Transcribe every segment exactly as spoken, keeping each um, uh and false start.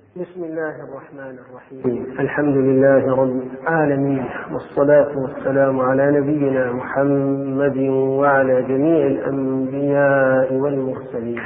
بسم الله الرحمن الرحيم. الحمد لله رب العالمين، والصلاة والسلام على نبينا محمد وعلى جميع الأنبياء والمرسلين،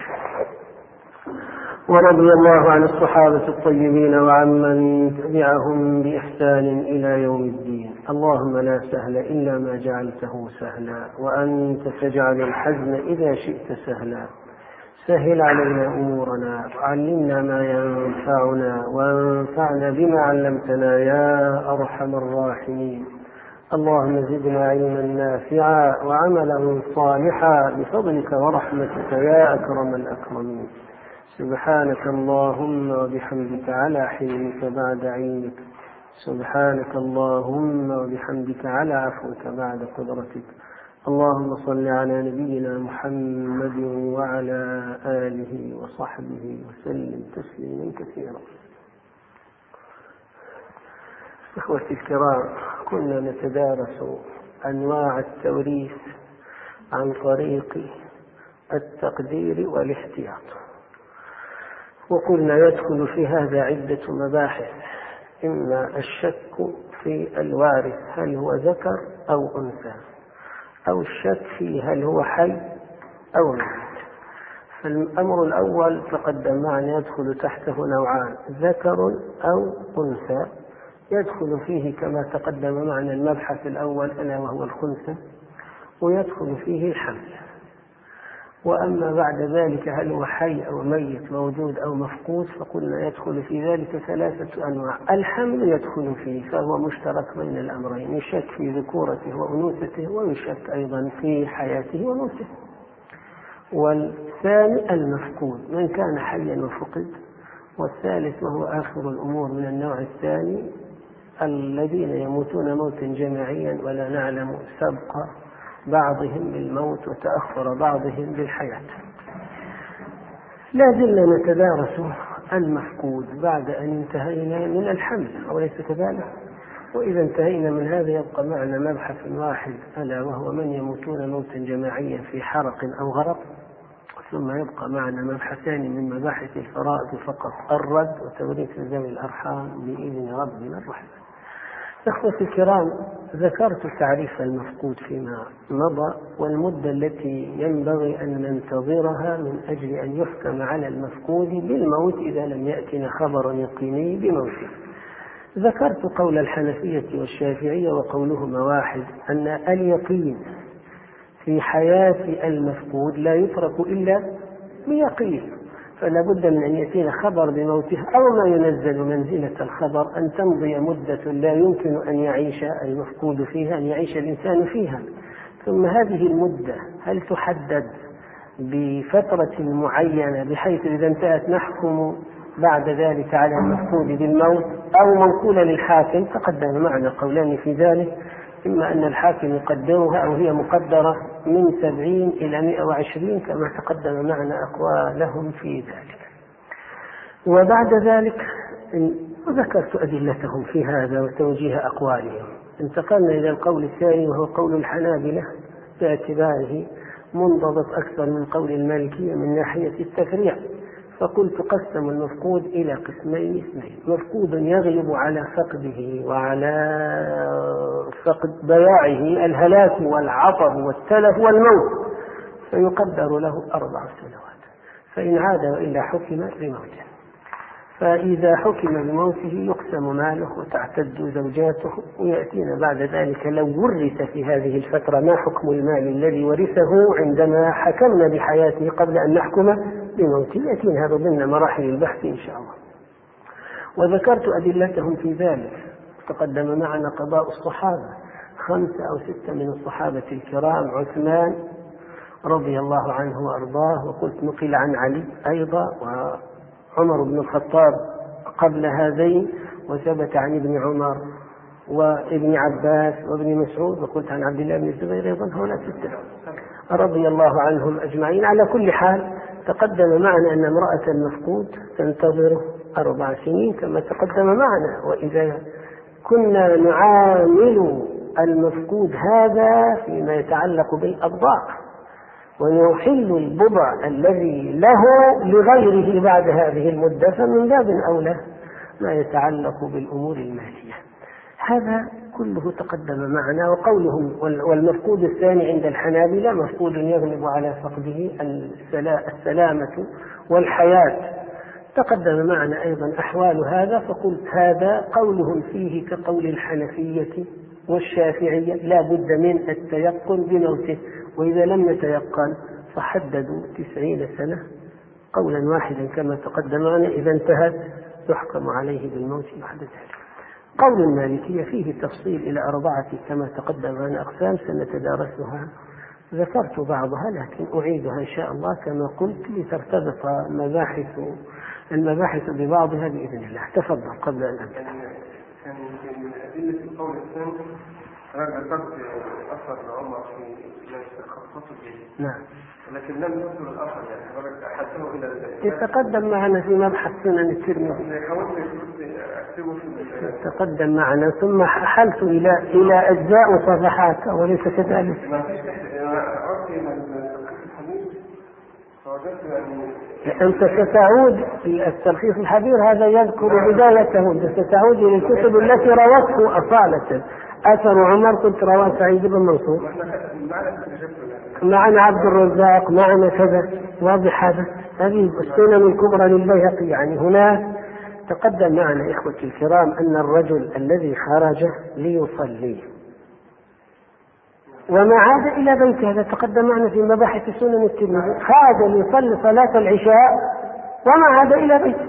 ورضي الله عن الصحابة الطيبين وعمن تبعهم بإحسان إلى يوم الدين. اللهم لا سهل إلا ما جعلته سهلا، وأنت تجعل الحزن إذا شئت سهلا. سهل علينا أمورنا، وعلمنا ما ينفعنا، وانفعنا بما علمتنا يا أرحم الراحمين. اللهم زدنا علما نافعا وعملا صالحا بفضلك ورحمتك يا أكرم الأكرمين. سبحانك اللهم وبحمدك على حلمك بعد علمك، سبحانك اللهم وبحمدك على عفوك بعد قدرتك. اللهم صل على نبينا محمد وعلى آله وصحبه وسلم تسليما كثيرا. إخوتي الكرام، كنا نتدارس أنواع التوريث عن طريق التقدير والاحتياط، وقلنا يدخل في هذا عدة مباحث، إما الشك في الوارث هل هو ذكر أو أنثى، أو الشك في هل هو حي أو ميت. فالأمر الأول تقدم معنا يدخل تحته نوعان، ذكر أو أنثى. يدخل فيه كما تقدم معنا المبحث الأول ألا وهو الخنثى، ويدخل فيه الحمل. وأما بعد ذلك هل هو حي أو ميت، موجود أو مفقود، فقلنا يدخل في ذلك ثلاثة أنواع. الحمل يدخل فيه، فهو مشترك بين الأمرين، يشك في ذكورته وأنوثته، ويشك أيضا في حياته وموته. والثاني المفقود، من كان حيا وفقد. والثالث وهو آخر الأمور من النوع الثاني، الذين يموتون موتا جماعيا ولا نعلم سبق بعضهم بالموت وتأخر بعضهم بالحياة. لا زلنا نتدارس المفقود بعد أن انتهينا من الحمل، أوليس كذلك؟ وإذا انتهينا من هذا يبقى معنا مبحث واحد، ألا وهو من يموتون موتا جماعيا في حرق أو غرق. ثم يبقى معنا مبحثان من مباحث الفرائض فقط، الرد وتوريث ذوي الأرحام بإذن ربنا الرحمن. إخوتي الكرام، ذكرت تعريف المفقود فيما مضى، والمدة التي ينبغي أن ننتظرها من أجل أن يحكم على المفقود بالموت إذا لم يأتنا خبر يقيني بموته. ذكرت قول الحنفية والشافعية وقولهما واحد، أن اليقين في حياة المفقود لا يترك إلا بيقين، فلا بد من أن يأتينا خبر بموته أو ما ينزل منزلة الخبر، أن تمضي مدة لا يمكن أن يعيش المفقود فيها، أن يعيش الإنسان فيها. ثم هذه المدة هل تحدد بفترة معينة بحيث إذا انتهت نحكم بعد ذلك على المفقود بالموت، أو موكولة للحاكم؟ تقدم معنا قولان في ذلك، إما أن الحاكم يقدرها أو هي مقدرة من سبعين إلى مئة وعشرين كما تقدم معنا أقوالهم في ذلك. وبعد ذلك ذكرت أدلتهم في هذا وتوجيه أقوالهم. انتقلنا إلى القول الثاني وهو قول الحنابلة، باعتباره منضبط أكثر من قول المالكية من ناحية التفريع. فقلت قسم المفقود إلى قسمين اثنين، مفقود يغلب على فقده وعلى فقد ضياعه الهلاك والعطب والتلف والموت، فيقدر له أربع سنوات، فإن عاد وإلا حكم بموته. فإذا حكم بموته يقسم ماله وتعتد زوجاته، ويأتينا بعد ذلك لو ورث في هذه الفترة ما حكم المال الذي ورثه عندما حكمنا بحياته قبل أن نحكم بموته. يأتينا هذا ضمن مراحل البحث إن شاء الله. وذكرت أدلتهم في ذلك. تقدم معنا قضاء الصحابة، خمسة أو ستة من الصحابة الكرام، عثمان رضي الله عنه وأرضاه، وقلت نقل عن علي أيضا، وعمر بن الخطاب قبل هذين، وثبت عن ابن عمر وابن عباس وابن مسعود، وقلت عن عبد الله بن الزبير أيضا. هؤلاء ستة رضي الله عنهم أجمعين. على كل حال تقدم معنا أن امرأة المفقود تنتظر أربع سنين كما تقدم معنا. وإذا كنا نعامل المفقود هذا فيما يتعلق بالأبضاع، ويحل البضع الذي له لغيره بعد هذه المدة، فمن باب أولى ما يتعلق بالأمور المالية. هذا كله تقدم معنا. وقولهم والمفقود الثاني عند الحنابلة مفقود يغلب على فقده السلامة والحياة، تقدم معنا أيضا أحوال هذا، فقلت هذا قولهم فيه كقول الحنفية والشافعية لا بد من التيقن بموته، وإذا لم يتيقن فحددوا تسعين سنة قولا واحدا كما تقدم معنا، إذا انتهت يحكم عليه بالموت بعد ذلك. قول المالكية فيه تفصيل إلى أربعة كما تقدم عن أقسام سنتدارسها، ذكرت بعضها لكن أعيدها إن شاء الله كما قلت لترتبط مباحث المباحث ببعضها بإذن الله. تفضل قبل أن أبدأ. كان من أدلة القول الثاني أنا ذكرت أثر عمر في خطته به، نعم، لكن لم يذكر الأثر، يعني أحسنه إلى يتقدم معنا في مبحث سنن الترمذي، تقدم معنا ثم حلت إلى إلى أجزاء وصفحات وليس كذلك. أنت ستعود في التلخيص الحبير هذا يذكر بدايته، ستعود إلى الكتب التي روته أصالة. أثر عمر كنت رواه سعيد بن منصور، معنا عبد الرزاق، معنا كذا، واضح هذا. هذه السنن الكبرى للبيهقي. يعني هنا تقدم معنا إخوتي الكرام أن الرجل الذي خرج ليصلي وما عاد إلى بيته، هذا تقدم معنا في مباحث سنن الترمذي، خرج ليصلي صلاة العشاء وما عاد إلى بيته،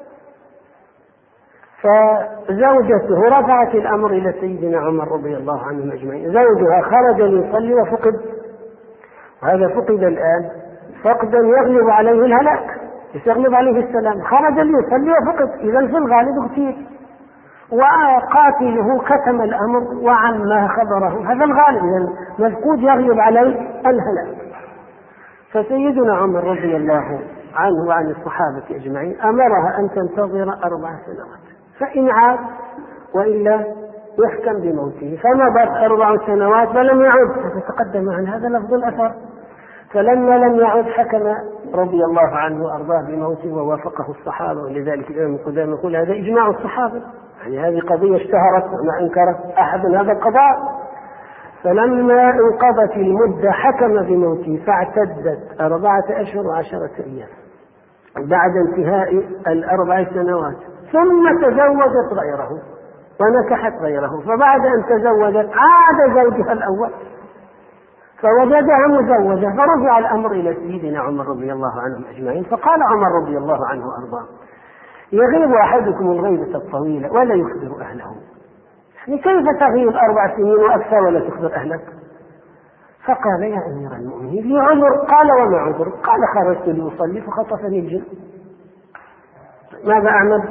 فزوجته رفعت الأمر إلى سيدنا عمر رضي الله عنهم أجمعين. زوجها خرج ليصلي وفقد، وهذا فقد الآن فقدا يغلب عليه الهلاك، يغلب عليه السلام. خرج ليصلي وفقد، إذا في الغالب اغتيل، وقاتله كتم الأمر وعما خبره، هذا الغالب، إذا مفقود يغلب عليه الهلاك. فسيدنا عمر رضي الله عنه وعن الصحابة أجمعين أمرها أن تنتظر أربع سنوات، فإن عاد وإلا يحكم بموته. فمضت أربع سنوات فلم يعد، فتقدم عن هذا لفظ الأثر. فلما لم يعد حكم رضي الله عنه وأرضاه بموته ووافقه الصحابة، ولذلك الإمام القدامى يقول هذا إجماع الصحابة، يعني هذه قضية اشتهرت وما أنكرت أحد هذا القضاء. فلما انقضت المدة حكم بموته، فاعتدت أربعة أشهر وعشرة أيام بعد انتهاء الأربع سنوات، ثم تزوجت غيره ونكحت غيره. فبعد أن تزوجت عاد زوجها الأول فوجدها مزوجة، فرجع الأمر إلى سيدنا عمر رضي الله عنهم أجمعين. فقال عمر رضي الله عنه وأرضاه يغيب أحدكم الغيبة الطويلة ولا يخبر أهله، يعني كيف تغيب أربع سنين وأكثر ولا تخبر أهلك؟ فقال يا أمير المؤمنين لي عذر. قال وما عذر؟ قال خرجت لأصلي فخطفني الجن. ماذا أعمل؟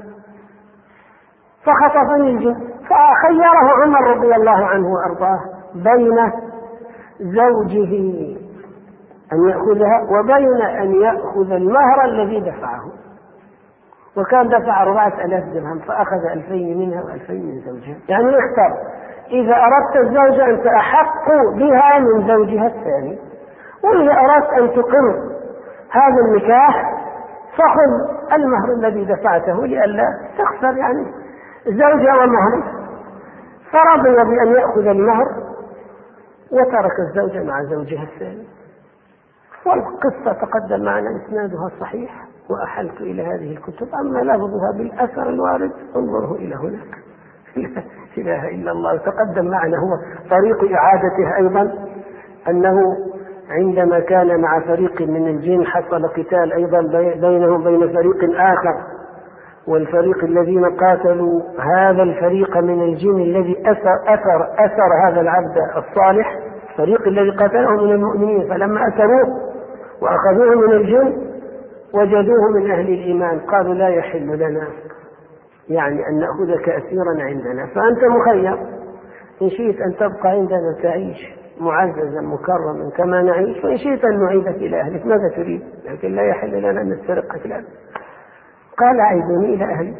فخطفني الجن. فخيره عمر رضي الله عنه وأرضاه بين زوجه أن يأخذها وبين أن يأخذ المهر الذي دفعه، وكان دفع أربعة ألاف درهم، فأخذ ألفين منها وألفين من زوجها. يعني اختار، إذا أردت الزوجة أنت أحق بها من زوجها الثاني، وإذا أردت أن تقر هذا النكاح فخذ المهر الذي دفعته لئلا تخسر يعني زوجها ومهره. فرضي بأن يأخذ المهر وترك الزوجة مع زوجها الثاني. والقصة تقدم معنا إسنادها صحيح وأحلت إلى هذه الكتب. أما لفظها بالأثر الوارد انظره إلى هناك. لا إله إلا الله. تقدم معنا هو طريق إعادته أيضا، أنه عندما كان مع فريق من الجن حصل قتال أيضا بينه وبين فريق آخر، والفريق الذين قاتلوا هذا الفريق من الجن الذي أثر, أثر, أثر هذا العبد الصالح، الفريق الذي قاتله من المؤمنين، فلما أثروه وأخذوه من الجن وجدوه من أهل الإيمان قالوا لا يحل لنا يعني أن نأخذك أسيرا عندنا، فأنت مخير، إن شئت أن تبقى عندنا تعيش معززا مكرما كما نعيش، وإن شئت أن نعيدك إلى أهلك ماذا تريد، لكن لا يحل لنا أن نسترقك الآن. قال عيدوني إلى أهلي،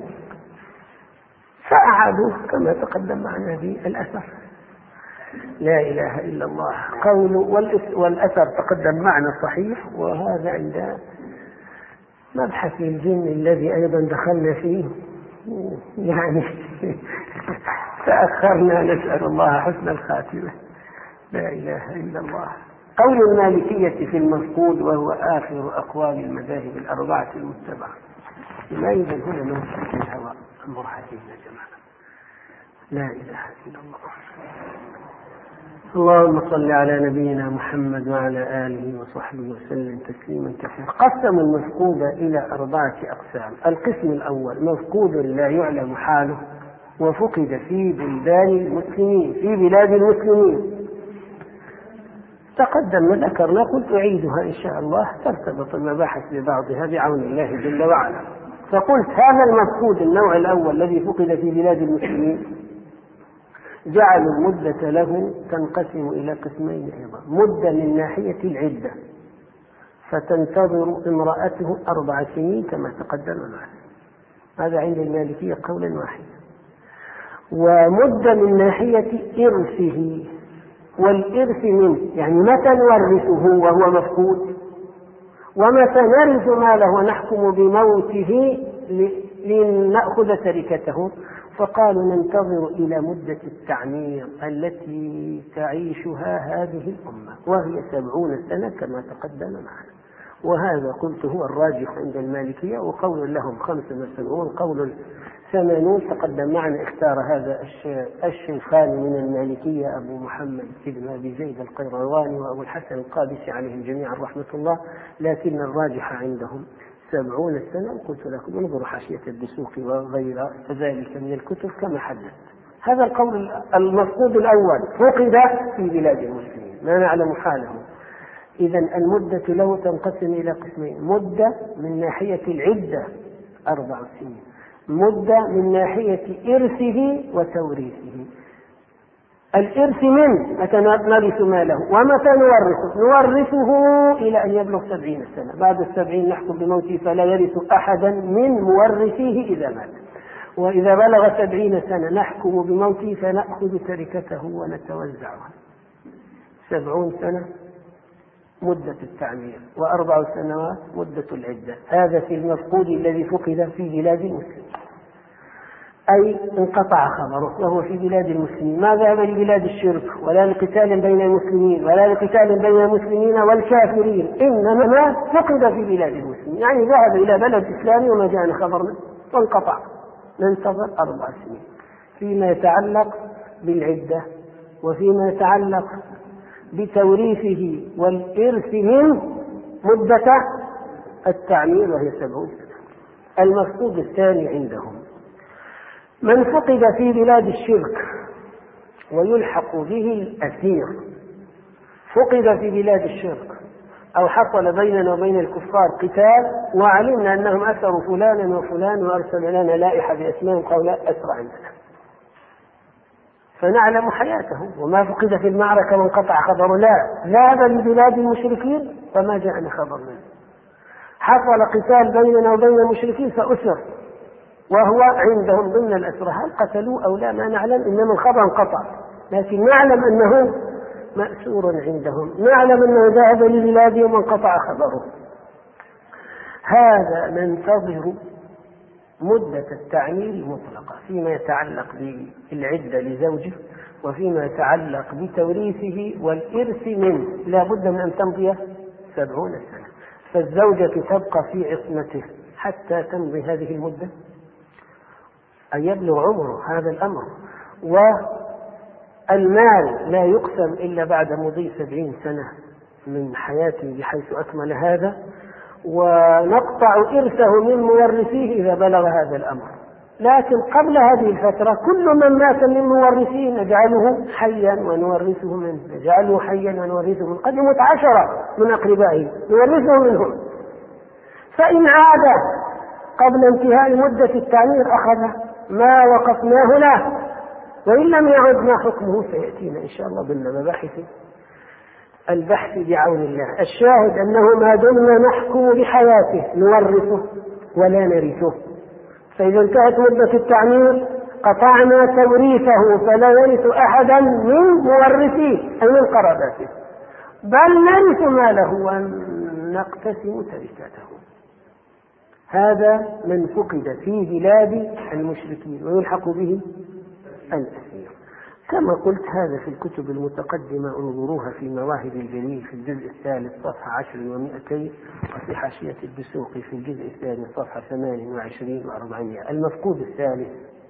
فأعادوه كما تقدم معنا بالأثر. لا إله إلا الله. قول والأثر تقدم معنا صحيح، وهذا عند مبحث الجن الذي أيضا دخلنا فيه يعني تأخرنا، نسأل الله حسن الخاتمة. لا إله إلا الله. قول المالكية في المفقود وهو آخر أقوال المذاهب الأربعة المتبعة. ما إذا هنا نوصل في الهواء المرحلين يا جماعة. لا إله إلا الله. اللهم صل على نبينا محمد وعلى آله وصحبه وسلم تسليما كثيرا. قسم المفقود إلى أربعة أقسام. القسم الأول مفقود لا يعلم حاله وفقد في بلدان المسلمين في بلاد المسلمين. تقدم ذكرنا، قلت أعيدها إن شاء الله، ترتبط المباحث ببعضها بعون الله جل وعلا. فقلت هذا المفقود النوع الأول الذي فقد في بلاد المسلمين جعلوا المدة له تنقسم إلى قسمين أيضا. مدة من ناحية العدة، فتنتظر امرأته أربع سنين كما تقدم معنا، هذا عند المالكية قولا واحدا. ومدة من ناحية إرثه، والإرث منه يعني متى نورثه وهو مفقود، ومتى نرث ماله ونحكم بموته لنأخذ تركته. فقالوا ننتظر إلى مدة التعمير التي تعيشها هذه الأمة وهي سبعون سنة كما تقدم معنا. وهذا قلت هو الراجح عند المالكية، وقول لهم خمسة وسبعون قول ثمانون تقدم معنا. اختار هذا الشيخان من المالكية أبو محمد بن أبي زيد القيرواني وأبو الحسن القادسي عليهم جميعا رحمة الله، لكن الراجح عندهم سبعون سنة. وقلت لكم انظروا حاشية الدسوقي وغير ذلك من الكتب كما حدث. هذا القول المفقود الأول فقد في بلاد المسلمين ما نعلم حاله. إذا المدة له تنقسم إلى قسمين: مدة من ناحية العدة أربع سنين، مدة من ناحية إرثه وتوريثه. الإرث من متى نرث ماله ومتى نورثه. نورثه إلى أن يبلغ سبعين سنة، بعد السبعين نحكم بموته فلا يرث أحدا من مورثيه إذا مات. وإذا بلغ سبعين سنة نحكم بموته فنأخذ تركته ونتوزعها. سبعون سنة مدة التعمير، وأربع سنوات مدة العدة. هذا في المفقود الذي فقد في بلاد المسلمين، أي انقطع خبره وهو في بلاد المسلمين، ما ذهب لبلاد الشرك ولا لقتال بين المسلمين ولا لقتال بين المسلمين والكافرين، إنما فقد في بلاد المسلمين، يعني ذهب إلى بلد إسلامي وما جاءنا خبر منه وانقطع. ننتظر أربع سنين فيما يتعلق بالعدة، وفيما يتعلق بتوريثه والإرث منه مدة التعمير وهي سبعون سنة. المفقود الثاني عندهم من فقد في بلاد الشرك ويلحق به الأسير. فقد في بلاد الشرك أو حصل بيننا وبين الكفار قتال وعلمنا أنهم أسروا فلانا وفلان وأرسل لنا لائحة بأسمائهم قولا أسرع عندنا، فنعلم حياته. وما فقد في المعركة وانقطع خبره، لا، ذهب لبلاد المشركين وما جاءنا خبر منه. حصل قتال بيننا وبين المشركين فأسر وهو عندهم ضمن الأسرى، هل قتلوا أو لا ما نعلم، إنما الخبر انقطع، لكن نعلم أنه مأسور عندهم، نعلم أنه ذهب لبلادهم وانقطع خبره. هذا ننتظر مدة التعمير المطلقة فيما يتعلق بالعدة لزوجه وفيما يتعلق بتوريثه والإرث منه، لا بد من أن تمضي سبعون سنة. فالزوجة تبقى في عصمته حتى تمضي هذه المدة أن يبلغ عمره هذا الأمر. والمال لا يقسم إلا بعد مضي سبعين سنة من حياته بحيث أكمل هذا، ونقطع إرثه من مورثيه إذا بلغ هذا الأمر. لكن قبل هذه الفترة كل من مات من مورثيه نجعله حيا ونورثه منه، نجعله حيا ونورثه منه. قد يموت عشرة من أقربائه نورثه منهم، فإن عاد قبل انتهاء مدة التعمير أخذ ما وقفناه له، وإن لم يعد ما حكمه سيأتينا إن شاء الله ضمن مباحث البحث بعون الله. الشاهد أنه ما دمنا نحكم بحياته نورثه ولا نرثه، فإذا انتهت مدة التعمير قطعنا توريثه فلا يرث أحدا من مورثيه أي من قراباته، بل نرث ماله ونقتسم تركته. هذا من فقد في بلاد المشركين ويلحق به الأسير. كما قلت هذا في الكتب المتقدمة، انظروها في مواهب الجليل في الجزء الثالث صفحة عشر ومئتين، وفي حاشية الدسوقي في الجزء الثاني صفحة ثمان وعشرين وأربعمائة. المفقود الثالث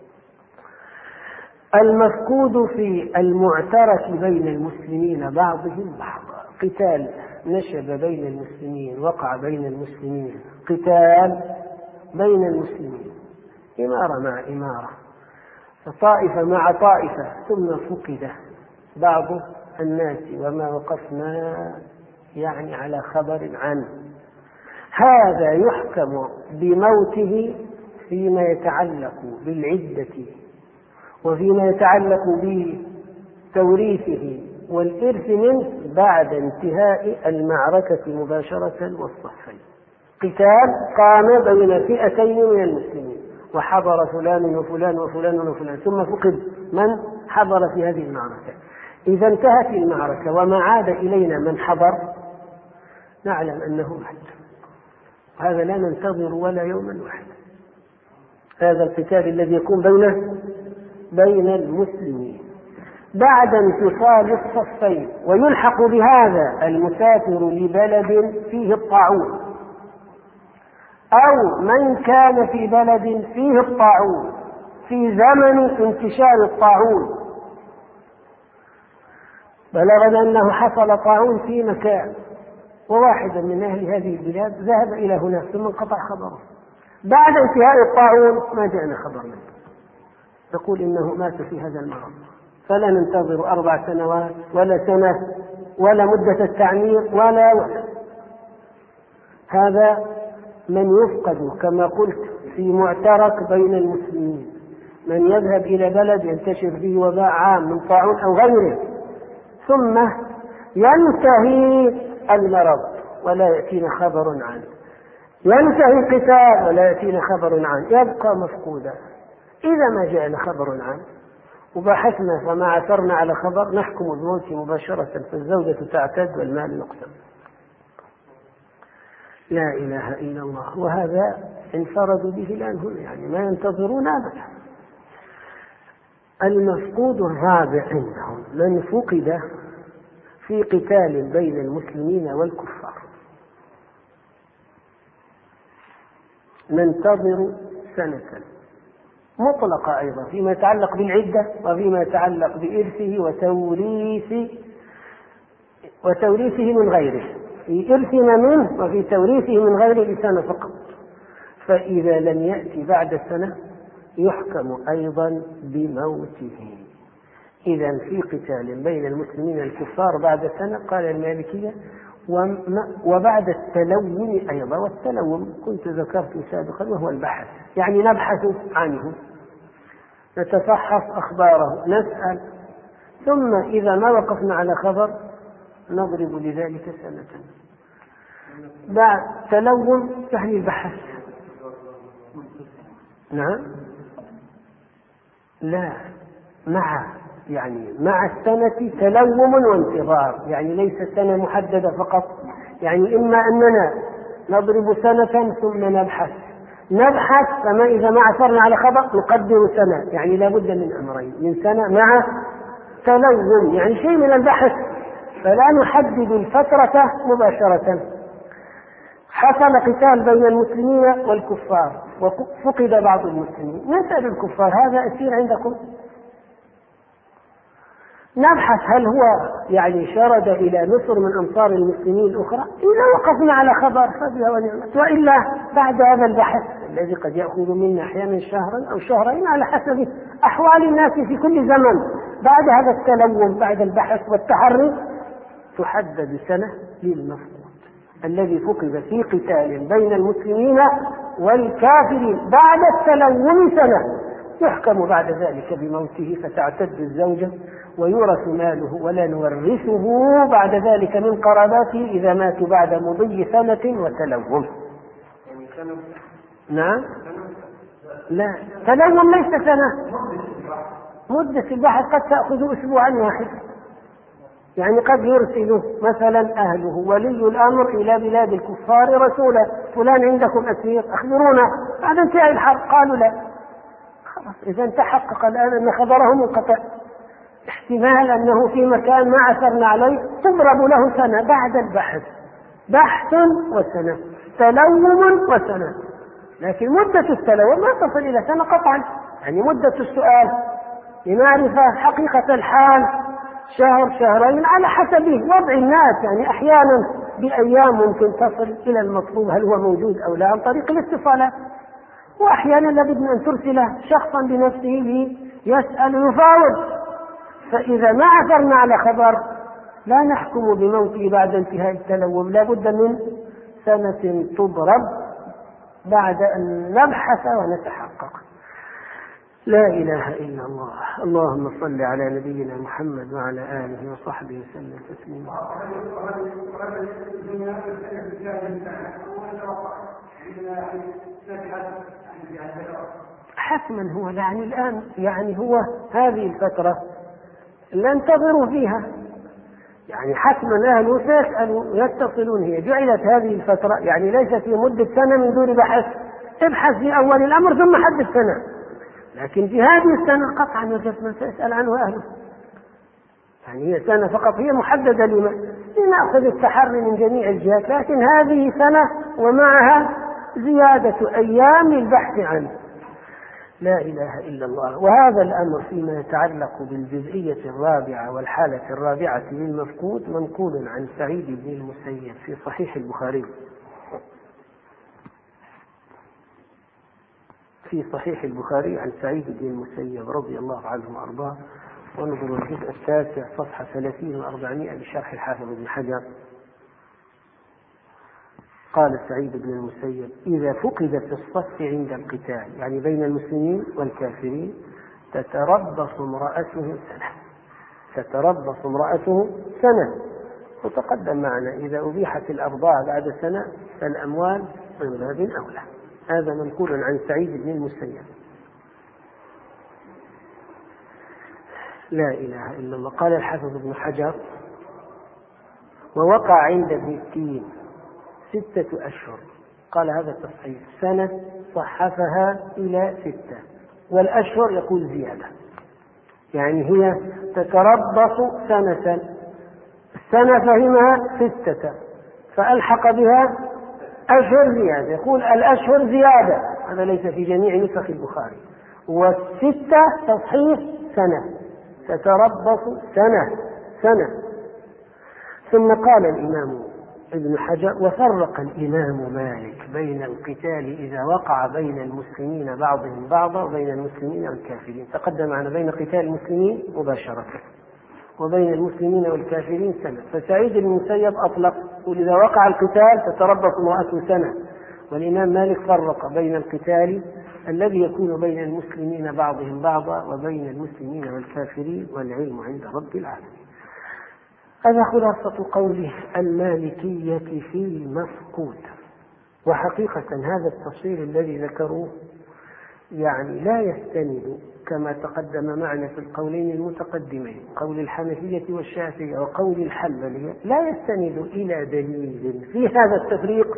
المفقود في المعترك بين المسلمين بعضهم بعضا، قتال نشب بين المسلمين، وقع بين المسلمين قتال بين المسلمين، إمارة مع إمارة، طائفة مع طائفة، ثم فقد بعض الناس وما وقفنا يعني على خبر عنه، هذا يحكم بموته فيما يتعلق بالعدة وفيما يتعلق بتوريثه والإرث منه بعد انتهاء المعركة مباشرة والصفين. قتال قام بين فئتين من المسلمين وحضر فلان وفلان وفلان وفلان، ثم فقد من حضر في هذه المعركة. إذا انتهت المعركة وما عاد إلينا من حضر نعلم أنه مات، هذا لا ننتظر ولا يوما واحدا. هذا القتال الذي يكون بينه بين المسلمين بعد انفصال الصفين، ويلحق بهذا المسافر لبلد فيه الطاعون أو من كان في بلد فيه الطاعون في زمن انتشار الطاعون. بلغنا أنه حصل طاعون في مكان، وواحدا من أهل هذه البلاد ذهب إلى هناك ثم انقطع خبره. بعد انتهاء الطاعون ما جاءنا خبر منه، نقول إنه مات في هذا المرض، فلا ننتظر أربع سنوات ولا سنة ولا مدة التعمير ولا ولا هذا من يفقد كما قلت في معترك بين المسلمين، من يذهب إلى بلد ينتشر فيه وباء عام من طاعون أو غيره، ثم ينتهي المرض ولا يأتينا خبر عنه، ينتهي القتال ولا يأتينا خبر عنه، يبقى مفقودا. إذا ما جاءنا خبر عنه وبحثنا فما عثرنا على خبر نحكم بالموت مباشرة، فالزوجة تعتد والمال يقسم. لا إله إلا الله. وهذا انفردوا به الآن هنا، يعني ما ينتظرون أبدا. المفقود الرابع عندهم من فقد في قتال بين المسلمين والكفار، ننتظر سنة مطلقة أيضا فيما يتعلق بالعدة وفيما يتعلق بإرثه وتوريث وتوريثه من غيره، في إرثنا منه وفي توريثه من غيره لسنة فقط. فإذا لم يأتي بعد سنة يحكم أيضا بموته. إذا في قتال بين المسلمين والكفار بعد سنة قال المالكية وبعد التلون أيضا، والتلون كنت ذكرت سابقا وهو البحث، يعني نبحث عنه نتفحص أخباره نسأل، ثم إذا ما وقفنا على خبر نضرب لذلك سنة. بعد تلون يعني البحث. نعم لا مع يعني مع السنة تلوم وانتظار، يعني ليس سنة محددة فقط، يعني إما أننا نضرب سنة ثم نبحث نبحث فما إذا ما عثرنا على خبر نقدر سنة، يعني لا بد من أمرين، من سنة مع تلوم يعني شيء من البحث، فلا نحدد الفترة مباشرة. حصل قتال بين المسلمين والكفار وفقد بعض المسلمين، نسأل الكفار هذا أسير عندكم؟ نبحث هل هو يعني شرد إلى مصر من أمصار المسلمين الأخرى، إذا وقفنا على خبر فبها ونعمت، وإلا بعد هذا البحث الذي قد يأخذ منا أحيانا شهرا أو شهرين على حسب أحوال الناس في كل زمن، بعد هذا التلون بعد البحث والتحري تحدد سنة للمفقود الذي فقد في قتال بين المسلمين والكافرين بعد التلون سنة، يحكم بعد ذلك بموته فتعتد الزوجة ويورث ماله ولا نورثه بعد ذلك من قراباته إذا ماتوا بعد مضي سنة وتلوم. نعم لا تلوم ليس سنة، مدة البحث قد تأخذ أسبوعا واحد يعني قد يرسل مثلا أهله ولي الأمر إلى بلاد الكفار رسولا: فلان عندكم أسير أخبرونا بعد انتهاء الحرب. قالوا لا. خلاص، إذا تحقق الآن أن خبره منقطع. احتمال أنه في مكان ما عثرنا عليه تضرب له سنة بعد البحث، بحث وسنة، تلوم وسنة. لكن مدة التلوم ما تصل إلى سنة قطعا، يعني مدة السؤال لمعرفة حقيقة الحال شهر شهرين على حسب وضع الناس، يعني أحيانا بأيام ممكن تصل إلى المطلوب هل هو موجود أو لا عن طريق الاتصالات، وأحيانا لابد أن ترسل شخصا بنفسه يسأل يفاوض. فإذا ما عثرنا على خبر لا نحكم بموته بعد انتهاء التلوم، لا بد من سنة تضرب بعد أن نبحث ونتحقق. لا إله إلا الله. اللهم صل على نبينا محمد وعلى آله وصحبه وسلم تسليما. حتما هو يعني الآن يعني هو هذه الفترة ننتظر فيها، يعني حتما أهله سيسألوا يتصلون. هي جعلت هذه الفترة يعني ليس في مدة سنة من دون بحث، ابحث في أول الأمر ثم حدد سنة، لكن في هذه السنة قطعا يوجد من سيسأل عنه أهله. يعني هي سنة فقط هي محددة لما لنأخذ التحري من جميع الجهات، لكن هذه سنة ومعها زيادة أيام البحث عنه. لا إله إلا الله. وهذا الأمر فيما يتعلق بالجزئية الرابعة والحالة الرابعة للمفقود منقول عن سعيد بن المسيب في صحيح البخاري، في صحيح البخاري عن سعيد بن المسيب رضي الله عنه وأرضاه. ونظر الجزء التاسع صفحة ثلاثين وأربعمائة بشرح الحافظ بن حجر. قال سعيد بن المسيب: إذا فقدت الصف عند القتال، يعني بين المسلمين والكافرين، تتربص امرأته سنة، تتربص امرأته سنة. وتقدم معنا إذا أبيحت الأرضاع بعد سنة فالأموال من باب أولى. هذا منقول عن سعيد بن المسيب. لا إله إلا الله. قال الحافظ ابن حجر: ووقع عند ابن التين ستة أشهر. قال هذا تصحيح، سنة صحفها إلى ستة، والأشهر يقول زيادة، يعني هي تتربص سنة، السنة فهمها ستة فألحق بها أشهر زيادة، يقول الأشهر زيادة، هذا ليس في جميع نسخ البخاري. والستة تصحيح سنة، تتربص سنة سنة. ثم قال الإمام ابن حجر: وفرق الإمام مالك بين القتال إذا وقع بين المسلمين بعضهم بعضا وبين المسلمين والكافرين. تقدم معنا بين قتال المسلمين مباشرة وبين المسلمين والكافرين سنة. فسعيد بن المسيب أطلق وإذا وقع القتال تتربص امرأته سنة، والإمام مالك فرق بين القتال الذي يكون بين المسلمين بعضهم بعضا وبين المسلمين والكافرين، والعلم عند رب العالمين. هذا خلاصة قوله المالكية في المفقود. وحقيقة هذا التفصيل الذي ذكروه يعني لا يستند كما تقدم معنا في القولين المتقدمين، قول الحنفية والشافعية وقول الحنبلية، لا يستند إلى دليل في هذا التفريق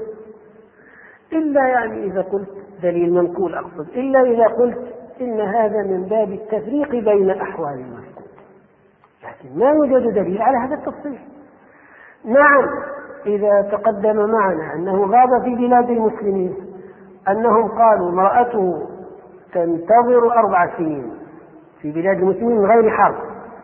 إلا يعني إذا قلت دليل منقول أقصد، إلا إذا قلت إن هذا من باب التفريق بين أحوال المفقود، لكن ما يوجد دليل على هذا التفصيل. نعم إذا تقدم معنا أنه غاب في بلاد المسلمين أنهم قالوا امرأته تنتظر أربع سنين في بلاد المسلمين من غير حرب،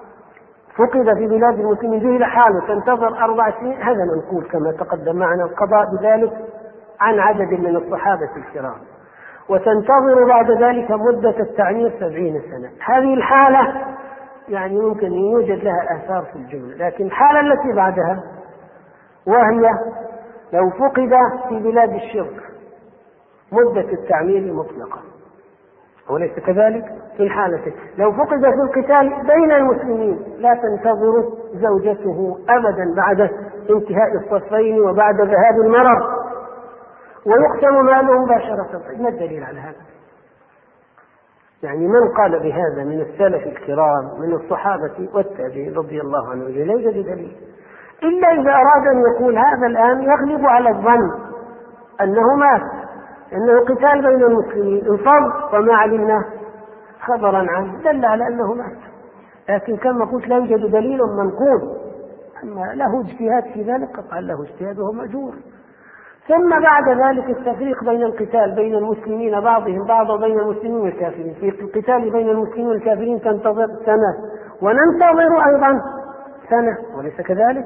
فقد في بلاد المسلمين جهل حاله تنتظر أربع سنين، هذا منقول كما تقدم معنا القضاء بذلك عن عدد من الصحابة الكرام، وتنتظر بعد ذلك مدة التعمير سبعين سنة. هذه الحالة يعني ممكن أن يوجد لها آثار في الجملة، لكن الحالة التي بعدها وهي لو فقد في بلاد الشرك مدة التعمير مطلقة، وليس كذلك في الحالة لو فقد في القتال بين المسلمين لا تنتظر زوجته أبدا بعد انتهاء الصفين وبعد ذهاب المرض، ويقسم ماله مباشرة. ما الدليل على هذا؟ يعني من قال بهذا من السلف الكرام من الصحابة والتابعين رضي الله عنهم لا يوجد دليل، إلا إذا أراد أن يقول هذا الآن يغلب على الظن أنه مات، أنه قتال بين المسلمين انفض وما علمنا خبرا عنه دل على أنه مات، لكن كما قلت لا يوجد دليل منقول، أما له اجتهاد في ذلك قطعا له اجتهاد وهو مأجور. ثم بعد ذلك التفريق بين القتال بين المسلمين بعضهم بعضا وبين المسلمين والكافرين. في القتال بين المسلمين والكافرين تنتظر سنة وننتظر أيضا سنة، وليس كذلك؟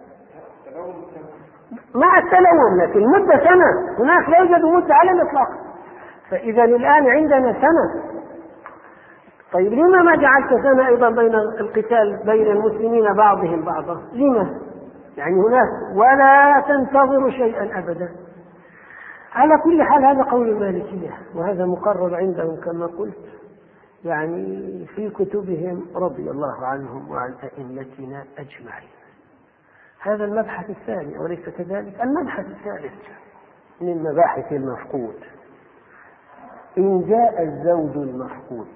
مع التلون، لكن المدة سنة، هناك لا يوجد مدة على الإطلاق. فإذا الآن عندنا سنة، طيب لما ما جعلت سنة أيضا بين القتال بين المسلمين بعضهم بعضا؟ لما؟ يعني هناك ولا تنتظر شيئا أبدا. على كل حال هذا قول المالكية، وهذا مقرر عندهم كما قلت يعني في كتبهم رضي الله عنهم وعن أئمتنا أجمعين. هذا المبحث الثاني وليس كذلك. المبحث الثالث من مباحث المفقود، إن جاء الزوج المفقود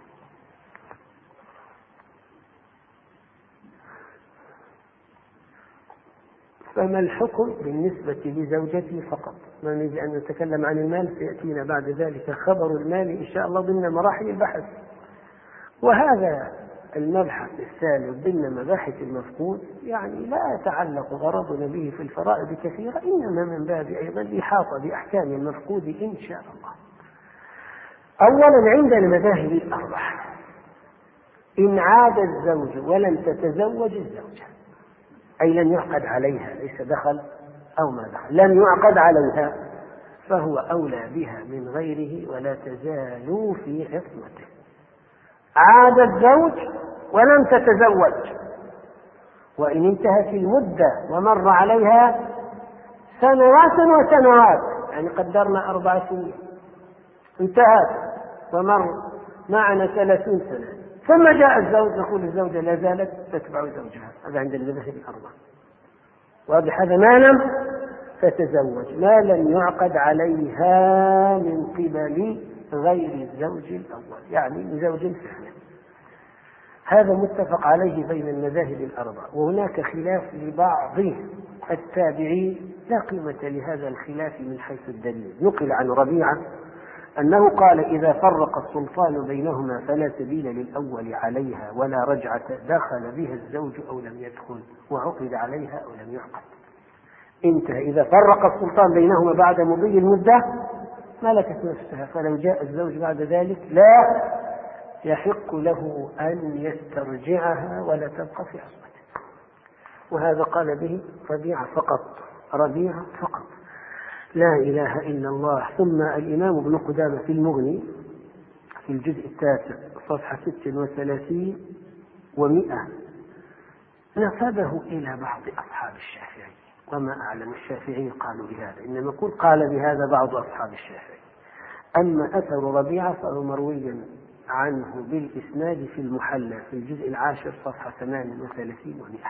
فما الحكم بالنسبة لزوجته فقط؟ ما نريد أن نتكلم عن المال، سيأتينا بعد ذلك خبر المال إن شاء الله ضمن مراحل البحث. وهذا المبحث الثالث ضمن مباحث المفقود يعني لا يتعلق غرضنا به في الفرائض كثيرة، إنما من باب أيضا الإحاطة بأحكام المفقود إن شاء الله. أولا عندنا المذاهب الأربعة، إن عاد الزوج ولم تتزوج الزوجة، أي لم يعقد عليها، ليس دخل أو ما دخل، لم يعقد عليها، فهو أولى بها من غيره ولا تزال في عصمته. عاد الزوج ولم تتزوج، وإن انتهت المدة ومر عليها سنوات وسنوات، يعني قدرنا أربع سنين، انتهت ومر معنا ثلاثين سنة، ثم جاء الزوج، نقول الزوجة لا زالت تتبع زوجها. هذا عند المذاهب الأربعة واضح. هذا ما لم تتزوج، ما لم يعقد عليها من قبل غير الزوج الأول، يعني لزوج ثاني. هذا متفق عليه بين المذاهب الأربعة. وهناك خلاف لبعض التابعين لا قيمة لهذا الخلاف من حيث الدليل. نقل عن ربيعة أنه قال إذا فرق السلطان بينهما فلا سبيل للأول عليها ولا رجعة، دخل بها الزوج أو لم يدخل وعقد عليها أو لم يعقد. انتهى. إذا فرق السلطان بينهما بعد مضي المدة ملكت نفسها، فلو جاء الزوج بعد ذلك لا يحق له أن يسترجعها ولا تبقى في عصمته. وهذا قال به ربيعة فقط، ربيعة فقط، لا إله إلا الله. ثم الإمام ابن قدامة في المغني في الجزء التاسع صفحة ست وثلاثين ومئة نسبه إلى بعض أصحاب الشافعي، وما أعلم الشافعي قالوا بهذا، إنما يقول قال بهذا بعض أصحاب الشافعي. أما أثر ربيعة فهو مروي عنه بالإسناد في المحلى في الجزء العاشر صفحة ثمان وثلاثين ومئة.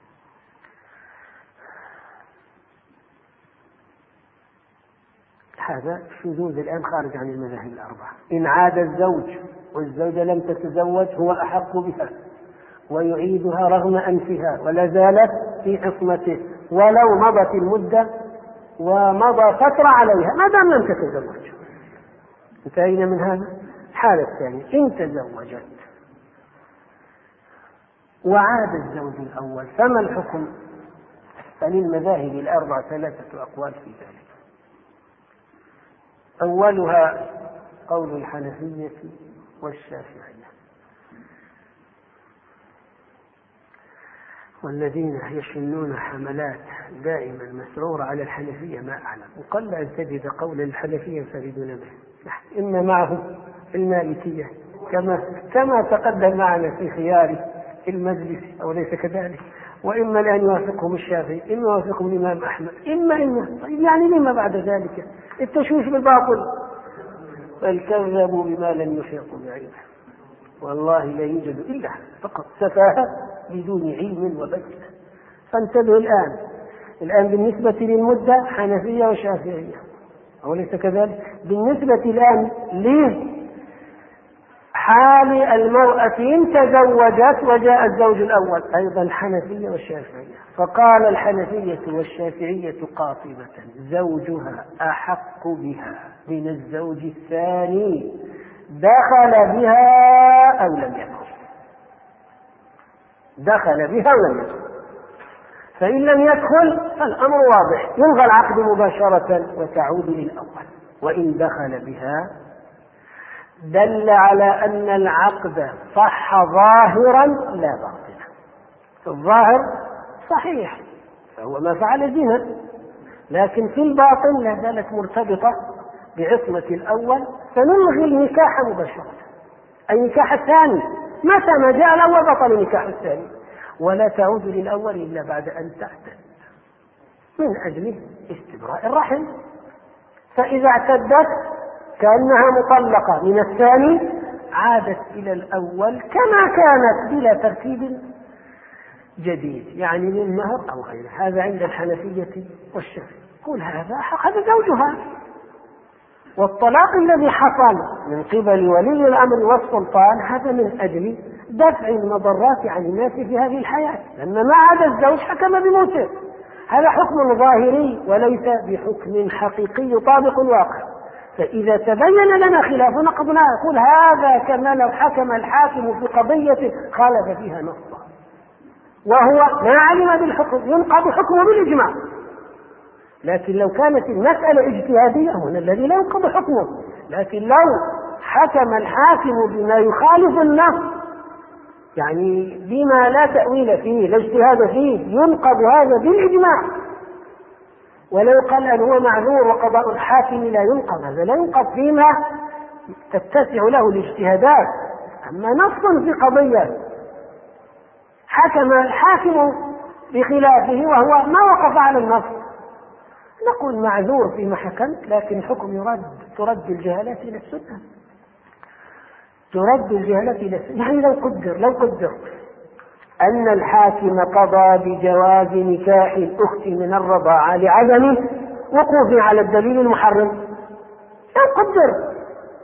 هذا شذوذ الآن خارج عن المذاهب الأربعة. إن عاد الزوج والزوجة لم تتزوج هو أحق بها ويعيدها رغم أنفها ولا زالت في عصمته ولو مضت المدة ومضى فترة عليها ما دام لم تتزوج. انتهينا من هذا. الحالة الثانية إن تزوجت وعاد الزوج الأول فما الحكم؟ فللمذاهب الأربعة ثلاثة أقوال في ذلك. أولها قول الحنفية والشافعية، والذين يشنون حملات دائما مسعورة على الحنفية ما أعلم، وقل أن تجد قول الحنفية ينفردون به، إما معهم المالكية كما كما تقدم معنا في خيار المجلس أو ليس كذلك، وإما لأن يوافقهم الشافعي، إما يوافقهم الإمام أحمد، إما إما طيب يعني لما بعد ذلك التشويش بالباطل؟ بل كذبوا بما لم يحيطوا بعلمه، والله لا يوجد إلا فقط سفاهة بدون علم وبينة. فانتبهوا الآن. الآن بالنسبة للمدة حنفية وشافعية أو ليس كذلك؟ بالنسبة الآن حال المرأة إن تزوجت وجاء الزوج الأول، أيضا الحنفية والشافعية. فقال الحنفية والشافعية قاطبة: زوجها أحق بها من الزوج الثاني دخل بها أو لم يدخل، دخل بها أو لم يدخل. فإن لم يدخل الأمر واضح، يلغى العقد مباشرة وتعود للأول. وإن دخل بها دل على أن العقد صح ظاهرا لا باطنا. الظاهر صحيح فهو ما فعل زنا، لكن في الباطن لا زالت مرتبطة بعصمة الأول، فنلغي النكاح مباشرة، أي نكاح الثاني. متى ما جاء الأول بطل النكاح الثاني، ولا تعود للأول إلا بعد أن تعتد من أجل استبراء الرحم. فإذا اعتدت كأنها مطلقة من الثاني عادت إلى الأول كما كانت بلا ترتيب جديد، يعني من مهر أو غيره. هذا عند الحنفية والشافعية. قل هذا هذا زوجها. والطلاق الذي حصل من قبل ولي الأمر والسلطان هذا من أجل دفع المضرات عن الناس في هذه الحياة، لأن ما عاد الزوج حكم بموته. هذا حكم ظاهري وليس بحكم حقيقي يطابق الواقع. فإذا تبين لنا خلاف نقضناه، يقول هذا كما لو حكم الحاكم في قضية خالف فيها نصا وهو ما علم بالحكم، ينقض حكمه بالإجماع. لكن لو كانت المسألة اجتهادية هنا الذي لا ينقض حكمه. لكن لو حكم الحاكم بما يخالف النص، يعني بما لا تأويل فيه لا اجتهاد فيه، ينقض هذا بالإجماع. ولو قال أن هو معذور وقضاء الحاكم لا ينقض، هذا لا ينقض فيما تتسع له الاجتهادات. أما نص في قضية حكم الحاكم بخلافه وهو ما وقف على النص، نقول معذور فيما حكم، لكن الحكم يرد، ترد الجهالات إلى السنة، ترد الجهالات إلى السنة. يعني لو قدر لو قدر أن الحاكم قضى بجواز نكاح الأخت من الرضاعة لعدم وقوف على الدليل المحرم، لو قدر،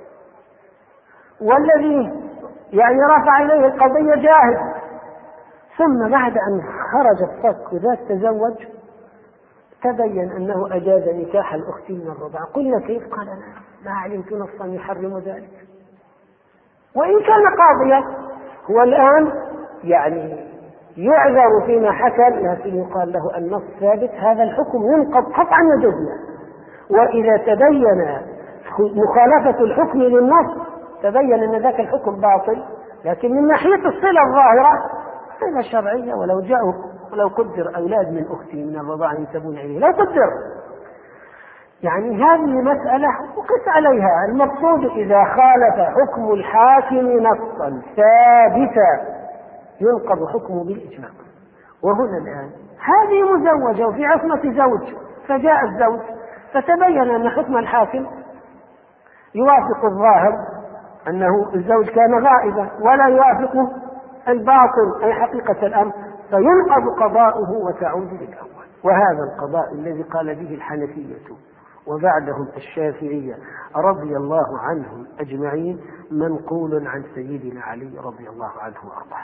والذي يعني رفع إليه القضية جاهل، ثم بعد أن خرج الصك وذاك تزوج تبين أنه أجاز نكاح الأخت من الرضاعة، قلنا كيف؟ قال أنا ما علمت نصا يحرم ذلك. وإن كان قاضيا هو الآن يعني يعذر فيما حكم، لكن يقال له النص ثابت، هذا الحكم ينقض قطعا وجزما. وإذا تبين مخالفة الحكم للنص تبين أن ذاك الحكم باطل، لكن من ناحية الصلة الظاهرة صلة شرعية. ولو جاءوا ولو قدر أولاد من أختي من الرضاعة ينسبون إليه، لو قدر، يعني هذه مسألة وقس عليها. المقصود إذا خالف حكم الحاكم نصا ثابتا ينقض حكمه بالإجماع. وهنا الآن هذه مزوجة وفي عصمة زوج، فجاء الزوج فتبين أن حكم الحاكم يوافق الظاهر أنه الزوج كان غائبا، ولا يوافق الباطل أي حقيقة الأمر، فينقض قضاؤه وتعود للأول. وهذا القضاء الذي قال به الحنفية وبعدهم الشافعية رضي الله عنهم أجمعين منقول عن سيدنا علي رضي الله عنه وأرضاه.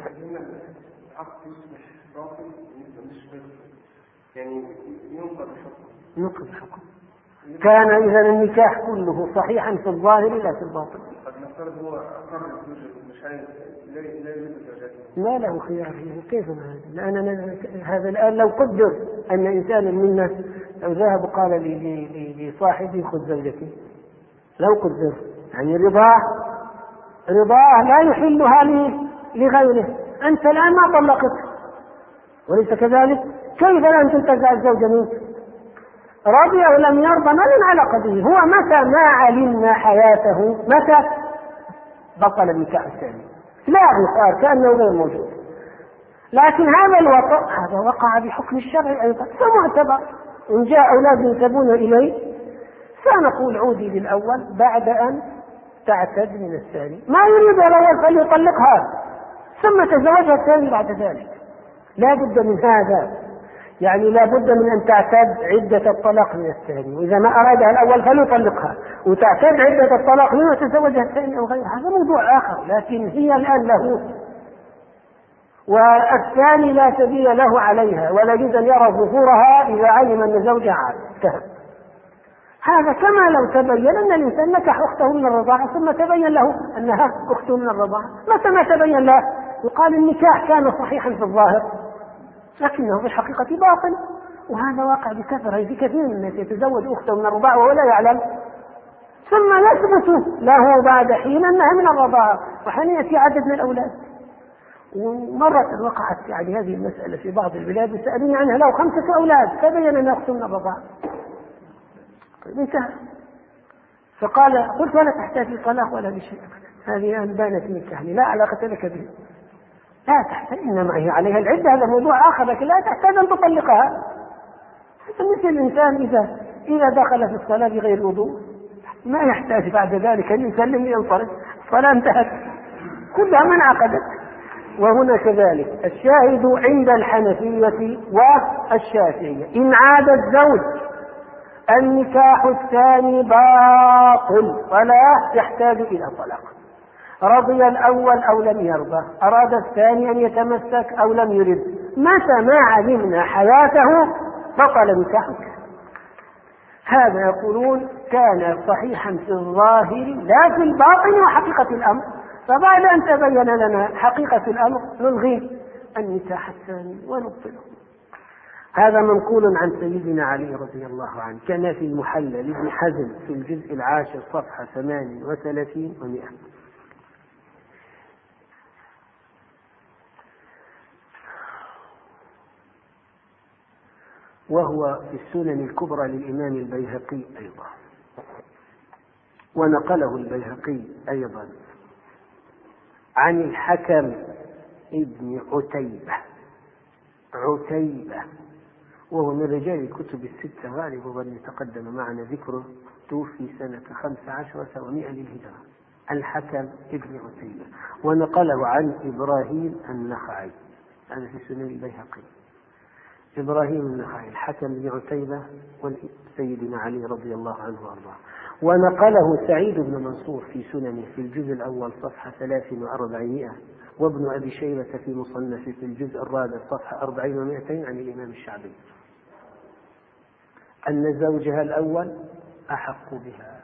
يعني ينقض الحكم. ينقض الحكم. كان إذا النكاح كله صحيحا في الظاهر لا في الباطن. قد نفترض هو أقر الزوجة مش عايز لا لا يريد زوجته. ما له خيار فيه، كيف هذا؟ لأن هذا الآن لو قدر أن إنسانا منا لو ذهب وقال لصاحبي خذ زوجتي، لو قدر يعني رضاه رضاه لا يحلها لغيره، أنت الآن ما طلقت وليس كذلك، كيف الآن تنتزع الزوجة منك؟ رضي أو لم يرضى ما من علاقة به، هو متى ما علمنا حياته متى بطل النكاح الثاني، لا صار كأنه غير موجود. لكن هذا الوقع هذا وقع بحكم الشرع أيضا، فمعتبر. إن جاء أولاد ينسبون إليه فنقول عودي للأول بعد أن تعتد من الثاني، ما يريد الأول فليطلقها ثم تزوجها الثاني بعد ذلك، لا بد من هذا. يعني لا بد من أن تعتد عدة الطلاق من الثاني، وإذا ما أرادها الأول فليطلقها، وتعتد عدة الطلاق منه وتتزوجها الثاني أو غيرها، هذا موضوع آخر، لكن هي الآن له والثاني لا سبيل له عليها، ولا يجوز أن يرى ظهورها إذا علم أن زوجها عاد. هذا كما لو تبين أن الإنسان نكح أخته من الرضاعة ثم تبين له أنها أخته من الرضاعة، متى ما تبين له يقال النكاح كان صحيحا في الظاهر لكنه في الحقيقة باطل، وهذا واقع بكثرة في كثير من الناس يتزوج أخته من الرضاعة وهو لا يعلم، ثم يثبت له بعد حين أنها من الرضاعة، وحين يأتي عدد من الأولاد. ومرة وقعت يعني هذه المسألة في بعض البلاد وسألوني عنها، له خمسة أولاد تبين أنها أخته من الرضاعة. طيب انتهى. فقال قلت ولا تحتاج طلاق ولا بشيء، هذه أن بانت منك يعني لا علاقة لك به، لا تحتاج، إنما هي عليها العدة، هذا موضوع آخر، لكن لا تحتاج أن تطلقها. مثل الإنسان إذا إذا دخل في الصلاة بغير وضوء ما يحتاج بعد ذلك أن يسلم لينصرف، الصلاة انتهت كلها من عقدت. وهنا كذلك الشاهد عند الحنفية والشافعية إن عاد الزوج النكاح الثاني باطل ولا يحتاج إلى طلاق، رضي الأول أو لم يرضى، أراد الثاني أن يتمسك أو لم يرد، متى ما علمنا حياته بطل نكاحك. هذا يقولون كان صحيحا في الظاهر لا في الباطن وحقيقة الأمر، فبعد أن تبين لنا حقيقة الأمر نلغي النكاح الثاني ونبطله. هذا منقول عن سيدنا علي رضي الله عنه، كان في المحلى لابن حزم في الجزء العاشر صفحة ثمان وثلاثين ومئة. وهو في السنن الكبرى للإمام البيهقي أيضا، ونقله البيهقي أيضا عن الحكم ابن عتيبة عتيبة وهو من رجال الكتب الستة غالبا، وقد تقدم معنا ذكره، توفي سنة خمس عشرة ومئة للهجرة، الحكم ابن عتيبة، ونقله عن إبراهيم النخعي، هذا في سنن البيهقي، إبراهيم النخعي الحكم ابن عتيبة وسيدنا علي رضي الله عنه وأرضاه. ونقله سعيد بن منصور في سننه في الجزء الأول صفحة ثلاث وأربعمائة، وابن أبي شيبة في مصنفه في الجزء الرابع صفحة أربعين ومائتين عن الإمام الشعبي أن زوجها الأول أحق بها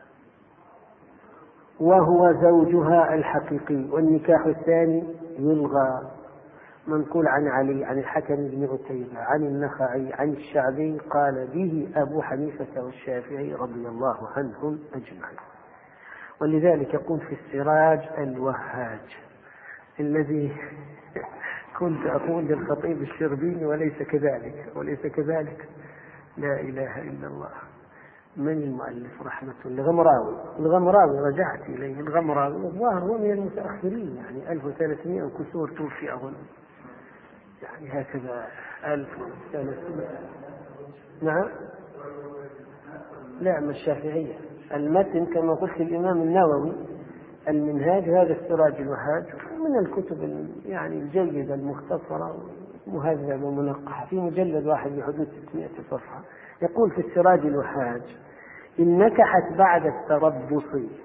وهو زوجها الحقيقي، والنكاح الثاني يلغى. منقول عن علي عن الحكم بن عتيبة عن النخعي عن الشعبي قال به أبو حنيفة والشافعي رضي الله عنهم أجمعين. ولذلك يقول في السراج الوهاج الذي كنت أقول للخطيب الشربيني وليس كذلك وليس كذلك لا إله إلا الله. من المؤلف رحمة الله؟ الغمراوي. الغمراوي رجعت إليه، الغمراوي الظاهر هو من المتأخرين، يعني ألف وثلاثمائة وكسور توفي أظن، يعني هكذا ألف وثلاثمائة. نعم لا، من الشافعية. المتن كما قلت الإمام النووي المنهاج، هذا السراج الوهاج من الكتب يعني الجيدة المختصرة مهذبة ومنقحة في مجلد واحد بحدود ستمائة صفحة. يقول في السراج الوهاج إن نكحت بعد التربص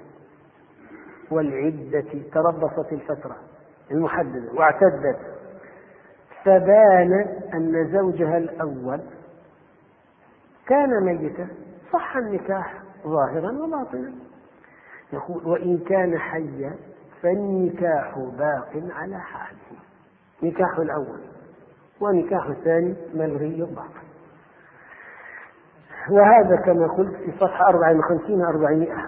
والعدة، تربصت الفترة المحددة واعتدت، فبان أن زوجها الأول كان ميتا صح النكاح ظاهرا وباطنا. يقول وإن كان حيا فالنكاح باق على حاله، نكاح الأول ونكاح الثاني ملغي باق. وهذا كما قلت في صفحة أربعة وخمسين أربعمائة،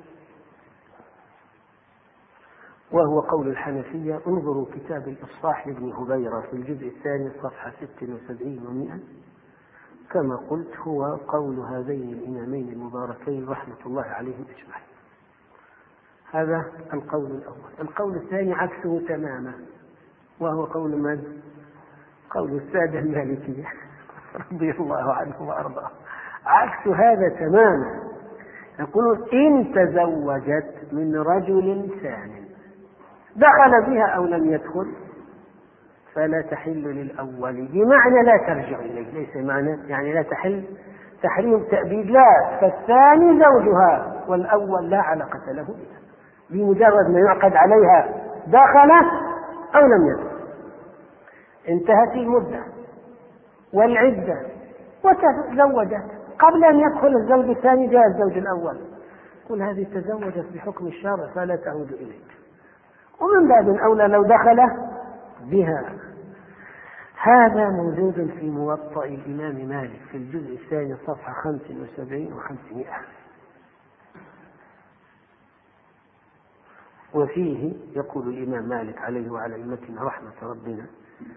وهو قول الحنفية. انظروا كتاب الإفصاح لابن هبيرة في الجزء الثاني صفحة ست وسبعين ومئة. كما قلت هو قول هذين الإمامين المباركين رحمة الله عليهم أجمعين. هذا القول الأول. القول الثاني عكسه تماما، وهو قول من؟ قول السادة المالكية رضي الله عنهم وأرضاه، عكس هذا تماما. يقولون إن تزوجت من رجل ثاني دخل بها أو لم يدخل فلا تحل للأول، بمعنى لا ترجع إليه، ليس معنى يعني لا تحل تحريم تأبيد، لا، فالثاني زوجها والأول لا علاقة له بها، بمجرد ما يعقد عليها دخل أو لم يدخل انتهت المدة والعدة وتزوجت، قبل أن يدخل الزوج الثاني جاء الزوج الأول، قل هذه تزوجت بحكم الشرع فلا تعود إليك. ومن باب أولى لو دخل بها. هذا موجود في موطأ الإمام مالك في الجزء الثاني صفحة خمس وسبعين وخمسمائة، وفيه يقول الإمام مالك عليه وعلى أئمتنا رحمة ربنا: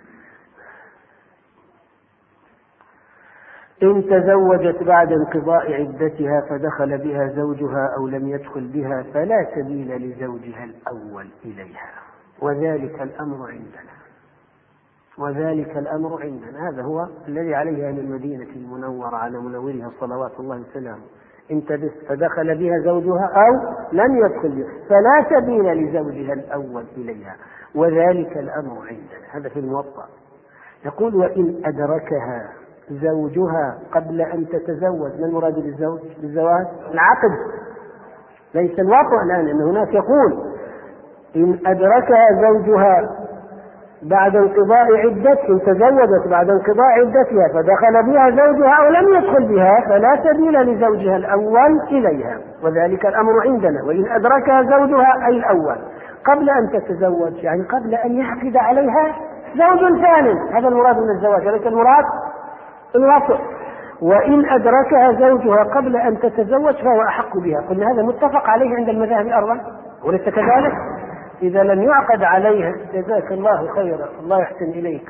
إن تزوجت بعد انقضاء عدتها فدخل بها زوجها أو لم يدخل بها فلا سبيل لزوجها الأول إليها، وذلك الأمر عندنا وذلك الأمر عندنا هذا هو الذي عليه أهل المدينة المنورة على منورها صلوات الله وسلامه. إن فدخل بها زوجها أو لم يدخل بها فلا سبيل لزوجها الأول إليها، وذلك الأمر عندنا. هذا في الموطأ. يقول: وإن أدركها زوجها قبل أن تتزوج. ما المراد بالزوج بالزواج؟ العقد، ليس الوطأ الآن، لأن هناك يقول: إن أدركها زوجها بعد انقضاء عدتها، إن تزوجت بعد انقضاء عدتها فدخل بها زوجها أو لم يدخل بها فلا سبيل لزوجها الأول إليها، وذلك الأمر عندنا. وإن أدركها زوجها أي الأول قبل أن تتزوج، يعني قبل أن يعقد عليها زوج ثاني، هذا المراد من الزواج، وليس المراد الوطء. وإن أدركها زوجها قبل أن تتزوج فهو أحق بها. قلنا هذا متفق عليه عند المذاهب الأربعة، وليس كذلك؟ إذا لم يعقد عليها، جزاك الله خيرا، الله يحسن إليك،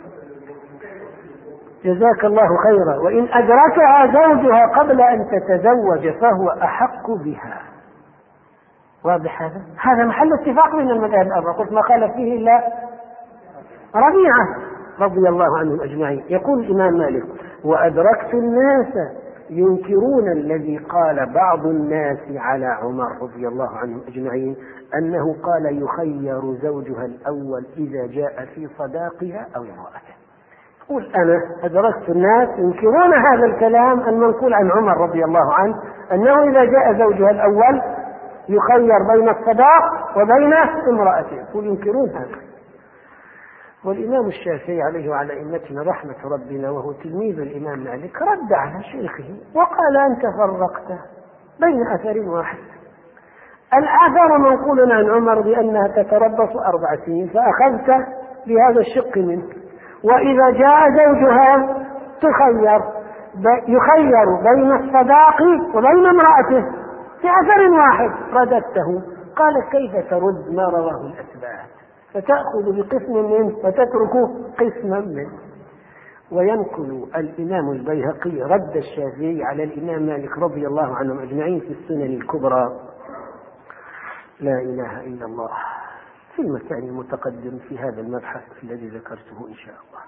جزاك الله خيرا، وإن أدركها زوجها قبل أن تتزوج فهو أحق بها. واضح هذا؟ هذا محل اتفاق بين المذاهب الأربعة، قلت ما خالف فيه إلا ربيعة رضي الله عنهم أجمعين. يقول الإمام مالك: وأدركت الناس ينكرون الذي قال بعض الناس على عمر رضي الله عنهم أجمعين أنه قال يخير زوجها الأول إذا جاء في صداقها أو امرأته. يقول: أنا أدركت الناس ينكرون هذا الكلام المنقول عن عمر رضي الله عنه أنه إذا جاء زوجها الأول يخير بين الصداق وبين امرأته، يقول ينكرون هذا. والإمام الشافعي عليه وعلى أئمتنا رحمة ربنا وهو تلميذ الإمام مالك رد على شيخه وقال: أنت فرقت بين أثر واحد. الآثار منقول عن عمر بأنها تتربص أربع سنين فأخذت بهذا الشق منك، وإذا جاء زوجها تخير يخير بين الصداق وبين امرأته في أثر واحد. رددته. قال: كيف ترد ما رواه الأثبات فتأخذ بقسم منه وتترك قسما منه؟ وينقل الإمام البيهقي رد الشافعي على الإمام مالك رضي الله عنهم أجمعين في السنن الكبرى. لا إله إلا الله، في المكان المتقدم في هذا المبحث الذي ذكرته إن شاء الله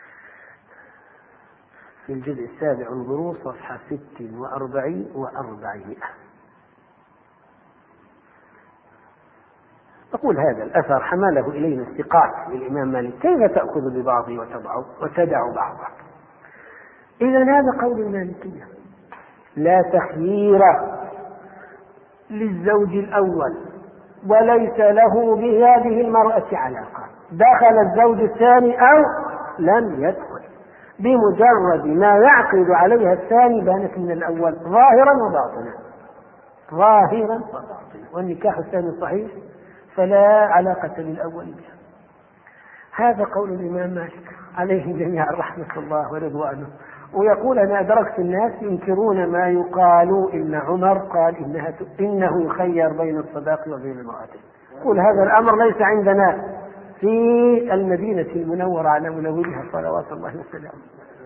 في الجزء السابع، انظروا صفحة ست وأربعين وأربعمائة. أقول: هذا الأثر حمله إلينا الثقات للإمام مالك، كيف تأخذ ببعضه وتضعه وتدع بعضه؟ إذن هذا قول المالكية، لا تخيير للزوج الأول وليس له بهذه المرأة علاقة، دخل الزوج الثاني أو لم يدخل، بمجرد ما يعقد عليها الثاني بانت من الأول ظاهرا وباطنا، ظاهرا وباطنا، والنكاح الثاني صحيح فلا علاقة للأول بها. هذا قول الإمام مالك عليه جميعا رحمة الله ورضوانه. ويقول: أنا أدركت الناس ينكرون ما يقال إن عمر قال إنها إنه يخير بين الصداق وبين امرأته. يقول: هذا الأمر ليس عندنا في المدينة المنورة على منورها صلوات الله وسلامه.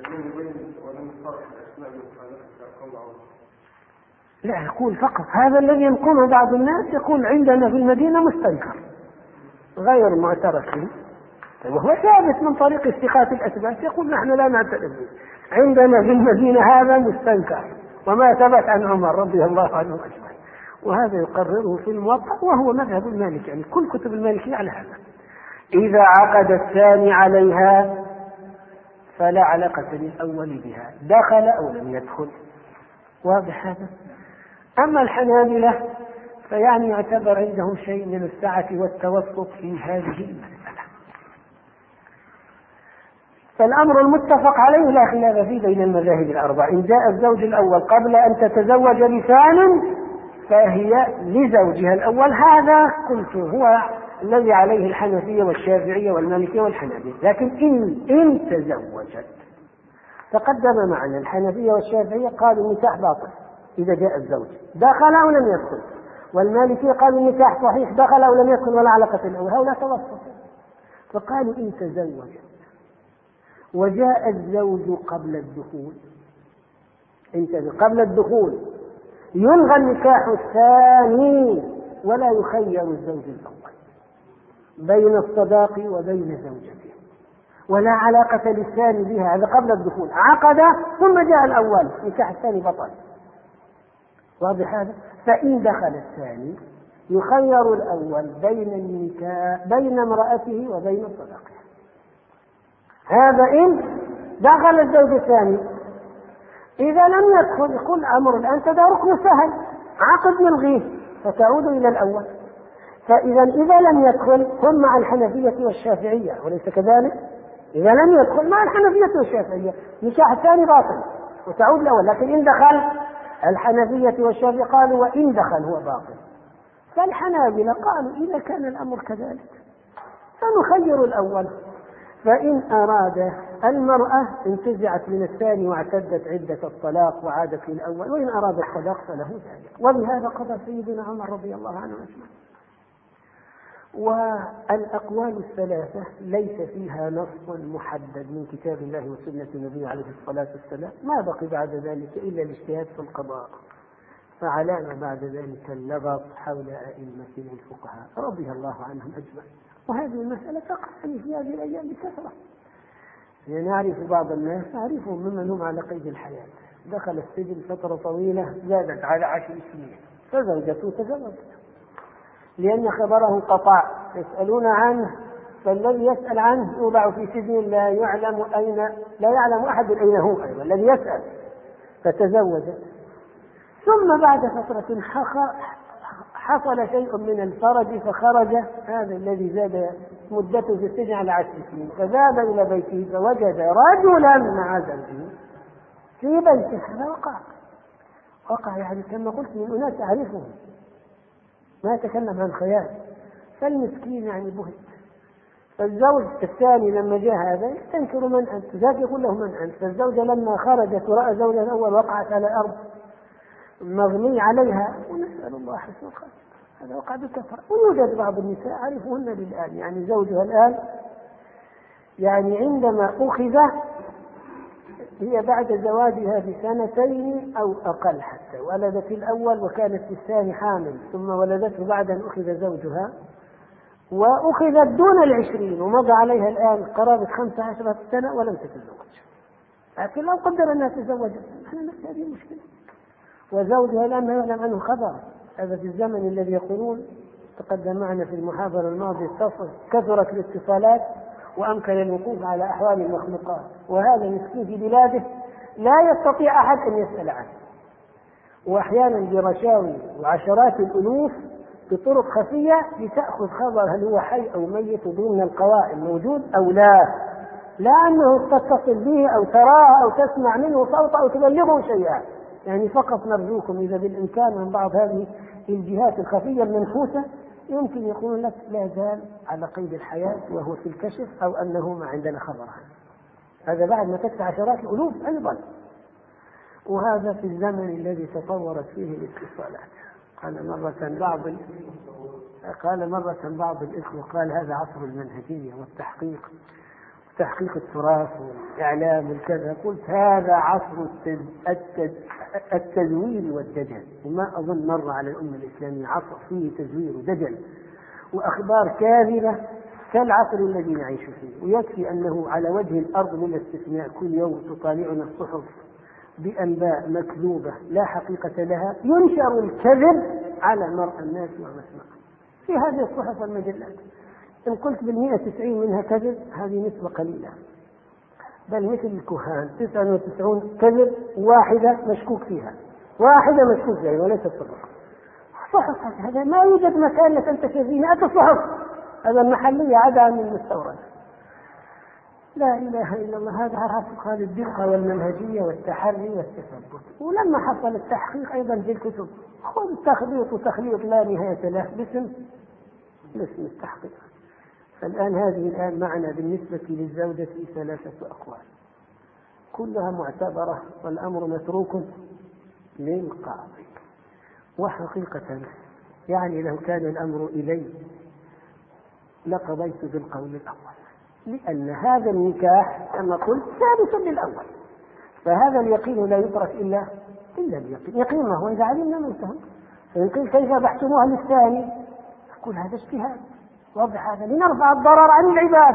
لا، يقول فقط هذا الذي ينقله بعض الناس، يقول عندنا في المدينة مستنكر غير معترف به، وهو ثابت من طريق استقاط الأثبات. يقول: نحن لا نعترف به، عندنا في المدينة هذا مستنكر، وما ثبت عن عمر رضي الله عنه أجمعين. وهذا يقرره في الموطأ وهو مذهب المالك، يعني كل كتب المالكية على هذا. إذا عقد الثاني عليها فلا علاقة للأول بها، دخل أو لم يدخل. واضح هذا؟ أما الحنابلة فيعني يعتبر عندهم شيء من السعة والتوسط في هذه المسألة. فالأمر المتفق عليه لا خلاف فيه بين المذاهب الأربع. إن جاء الزوج الأول قبل أن تتزوج بثان فهي لزوجها الأول. هذا قلت هو الذي عليه الحنفية والشافعية والمالكية والحنابلة. لكن إن, إن تزوجت تقدم معنا الحنفية والشافعية قالوا النكاح باطل إذا جاء الزوج، دخل أو لم يدخل. والمالكية قالوا النكاح صحيح دخل أو لم يدخل ولا علاقة الأول. هؤلاء توسط، فقالوا إن تزوجت وجاء الزوج قبل الدخول، انتبه، قبل الدخول يلغى النكاح الثاني ولا يخير الزوج الأول بين الصداق وبين زوجته، ولا علاقة للثاني بها. هذا قبل الدخول، عقد ثم جاء الأول، نكاح الثاني بطل. واضح هذا؟ فإن دخل الثاني يخير الأول بين النكاح بين امرأته وبين صداقها. هذا إن دخل الزوج الثاني. إذا لم يدخل يقول أمر الآن تداركه سهل، عقد نلغيه فتعود إلى الأول. فإذا إذا لم يدخل هم مع الحنفية والشافعية، وليس كذلك؟ إذا لم يدخل مع الحنفية والشافعية نكاح الثاني باطل وتعود الأول. لكن إن دخل الحنفية والشافعية قالوا وإن دخل هو باطل. فالحنابلة قالوا إذا كان الأمر كذلك فنخير الأول. فإن أراد المرأة انتزعت من الثاني واعتدت عدة الطلاق وعادت للأول، وإن أراد الطلاق فله ذلك. وبهذا قضى سيدنا عمر رضي الله عنه أجمعين. والأقوال الثلاثة ليس فيها نص محدد من كتاب الله وسنة النبي عليه الصلاة والسلام. ما بقي بعد ذلك إلا الاجتهاد في القضاء، فعلامة بعد ذلك اللغط حول أئمة الفقهاء رضي الله عنهم أجمعين. وهذه المسألة تقع في هذه الأيام بكثرة. يعني نعرف بعض الناس نعرفهم ممن هم على قيد الحياة، دخل السجن فترة طويلة زادت على عشر سنين فزوجته تزوجت لأن خبره قطع، يسألون عنه فالذي يسأل عنه يوضع في سجن لا يعلم أين، لا يعلم أحد أين هو أيضا الذي يسأل، فتزوجت. ثم بعد فترة حصل شيء من الفرج فخرج هذا الذي زاد مدته في السجن على عشر سنين، فذهب إلى بيته فوجد رجلا مع زوجه في بيته. هذا وقع وقع يعني كما قلت من أناس أعرفهم، ما يتكلم عن خيال. فالمسكين يعني بهت. فالزوج الثاني لما جاء هذا يستنكر من أنت، ذاك يقول له من أنت. فالزوجة لما خرجت ورأى زوجها الأول وقعت على الأرض مغني عليها، ونسأل الله حسن الخاتمة. هذا وقع بكثرة. ويوجد بعض النساء أعرفهن للآن، يعني زوجها الآن يعني عندما أخذ هي بعد زواجها بسنتين أو أقل، حتى ولدت الأول وكانت في الثاني حامل، ثم ولدته بعد أن أخذ زوجها وأخذت دون العشرين، ومضى عليها الآن قرابة خمسة عشرة سنة ولم تتزوج. لكن لو قدر أنها تزوجت احنا نفس هذه المشكلة. وزوجها الآن ما يعلم عنه خبر. هذا في الزمن الذي يقولون تقدم معنا في المحاضرة الماضية كثرت الاتصالات وأمكن الوقوف على أحوال المخلوقات، وهذا مسكين في بلاده لا يستطيع أحد أن يسأل عنه، وأحيانا برشاوي وعشرات الألوف بطرق خفية لتأخذ خبر هل هو حي أو ميت ضمن القوائم موجود أو لا، لا أنه تتصل به أو تراه أو تسمع منه صوت أو تبلغه شيئا. يعني فقط نرجوكم إذا بالإمكان من بعض هذه الجهات الخفية المنفوسة يمكن يقول لك لا زال على قيد الحياة وهو في الكشف، أو أنه ما عندنا خبر عنه. هذا بعد ما تدفع عشرات الألوف أيضا. وهذا في الزمن الذي تطورت فيه الاتصالات. قال مرة بعض قال مرة بعض الإخوة قال هذا عصر المنهجية والتحقيق تحقيق التراث والإعلام والكذا. قلت هذا عصر التزوير والدجل، وما أظن مر على الأمة الإسلامية عصر فيه تزوير ودجل وأخبار كاذبة كالعصر الذي نعيش فيه. ويكفي أنه على وجه الأرض من الاستثناء كل يوم تطالعنا الصحف بأنباء مكذوبة لا حقيقة لها، ينشر الكذب على مرء الناس ومسمعهم في هذه الصحف والمجلات. إن قلت بالمئة تسعين منها كذب هذه نسبة قليلة، بل مثل الكهان تسعة وتسعون كذب واحدة مشكوك فيها، واحدة مشكوك فيها وليست صدق. صحف هذا ما يوجد مكان لك أنت فيه مئة صحف، هذا المحلية عدا من المستورد. لا إله إلا الله. هذا حقق هذه الدقة والمنهجية والتحري والتثبت. ولما حصل التحقيق أيضا في الكتب خذ تخليط وتخليط لا نهاية له باسم باسم التحقيق. فالآن هذه الآن معنا بالنسبة للزوجة ثلاثة أقوال كلها معتبرة والأمر متروك للقاضي. وحقيقة يعني لو كان الأمر إلي لقضيت بالقول الأول، لأن هذا النكاح كما قلت ثالث للأول، فهذا اليقين لا يترك إلا إلا اليقين. يقين ما هو إذا علمنا موته، فإن قيل كيف بحثموها للثاني أقول هذا اجتهاد واضح، هذا لنرفع الضرر عن العباد،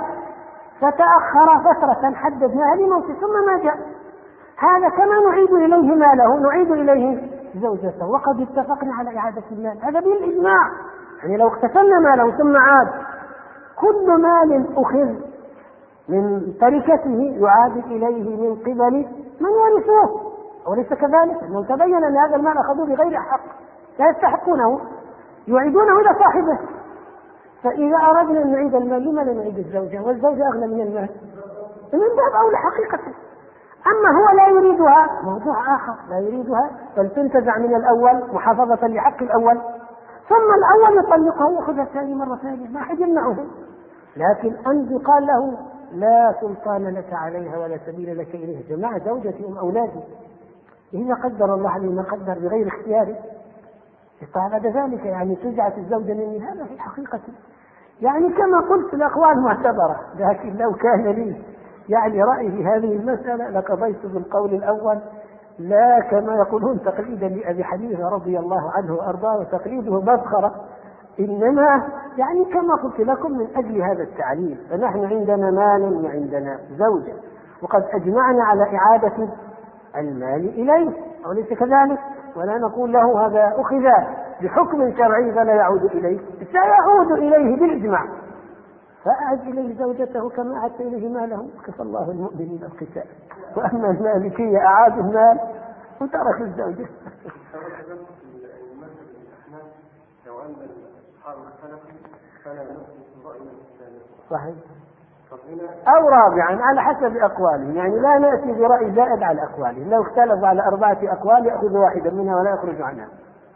فتأخر فترة حددناها لموته ثم ما جاء. هذا كما نعيد إليه ماله نعيد إليه زوجته، وقد اتفقنا على إعادة المال، هذا بالإجماع. يعني لو اقتسمنا ماله ثم عاد كل مال أخذ من تركته يعاد إليه من قبل من ورثوه، وليس كذلك؟ أنه تبين أن هذا المال أخذوه بغير حق لا يستحقونه يعيدونه إلى صاحبه. فإذا أردنا أن نعيد المال لما لا نعيد الزوجة؟ والزوجة أغلى من المال من باب أولى حقيقة. أما هو لا يريدها موضوع آخر، لا يريدها بل تنتزع من الأول محافظة لحق الأول، ثم الأول يطلقها ويأخذها الثاني مرة ثانية ما حد يمنعه. لكن أن يقال له لا سلطان لك عليها ولا سبيل لك إليها، جماعة زوجتي أم أولادي، إذا قدر الله عليه ما قدر بغير اختياره بعد ذلك يعني تزعت الزوجة مني، هذا في الحقيقة يعني كما قلت الأقوال معتبرة، لكن لو كان لي يعني رأي في هذه المسألة لقضيت بالقول الأول، لا كما يقولون تقليدا لأبي حنيفة رضي الله عنه وأرضاه وتقليده مسخرة، إنما يعني كما قلت لكم من أجل هذا التعليل. فنحن عندنا مال وعندنا زوجة وقد أجمعنا على إعادة المال إليه، وليس كذلك؟ ولا نقول له هذا أخذ بحكم شرعي فلا يعود إليه، سيعود إليه بالإجماع، فأعد إليه زوجته كما أعدت إليه ماله، كفى الله المؤمنين القتال. وأما المالكية أعادوا المال وتركوا الزوجة. لو أن الأصحاب اختلفوا فلا نثبت رأي الثاني صحيح، أو رابعا على حسب أقوالهم، يعني لا نأتي برأي زائد على أقوالهم، لو اختلفوا على أربعة أقوال يأخذ واحدا منها ولا يخرج عنها.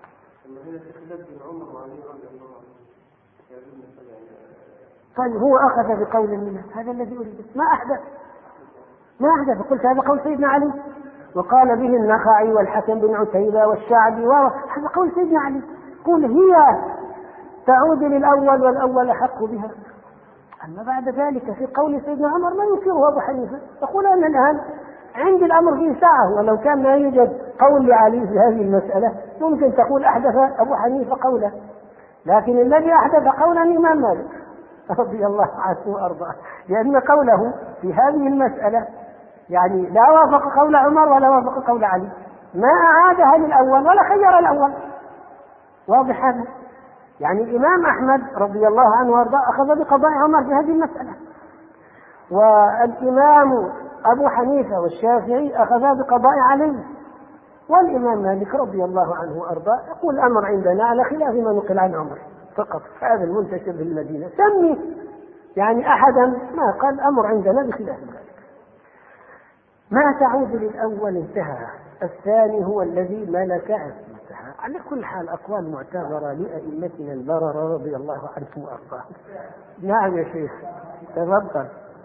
طيب هو أخذ بقول الناس، هذا الذي أريد، ما أحدث ما أحدث قلت هذا قول سيدنا علي وقال به النخعي والحسن بن عتيبة والشعبي، هذا قول سيدنا علي، قل هي تعود للأول والأول حق بها. أما بعد ذلك في قول سيدنا عمر ما ينكره أبو حنيفة، يقول أنا الآن عندي الأمر فيه ساعة، ولو كان ما يوجد قول لعلي في هذه المسألة ممكن تقول أحدث أبو حنيفة قولا، لكن الذي أحدث قولا الإمام مالك رضي الله عنه وأرضاه، لأن قوله في هذه المسألة يعني لا وافق قول عمر ولا وافق قول علي، ما أعادها للأول ولا خير الأول، واضح هذا؟ يعني الإمام أحمد رضي الله عنه وارضاه أخذ بقضاء عمر في هذه المسألة، والإمام أبو حنيفة والشافعي أخذا بقضاء علي، والإمام مالك رضي الله عنه وارضاه يقول الأمر عندنا على خلاف ما نقل عن عمر فقط، هذا المنتشر في المدينة، سمي يعني أحدا ما قال الأمر عندنا بخلاف ذلك. ما تعود للأول انتهى، الثاني هو الذي ملك عصمتها. على كل حال أقوال معتبرة لأئمتنا البررة رضي الله عنهم وأرضاهم. نعم يا شيخ تفضل.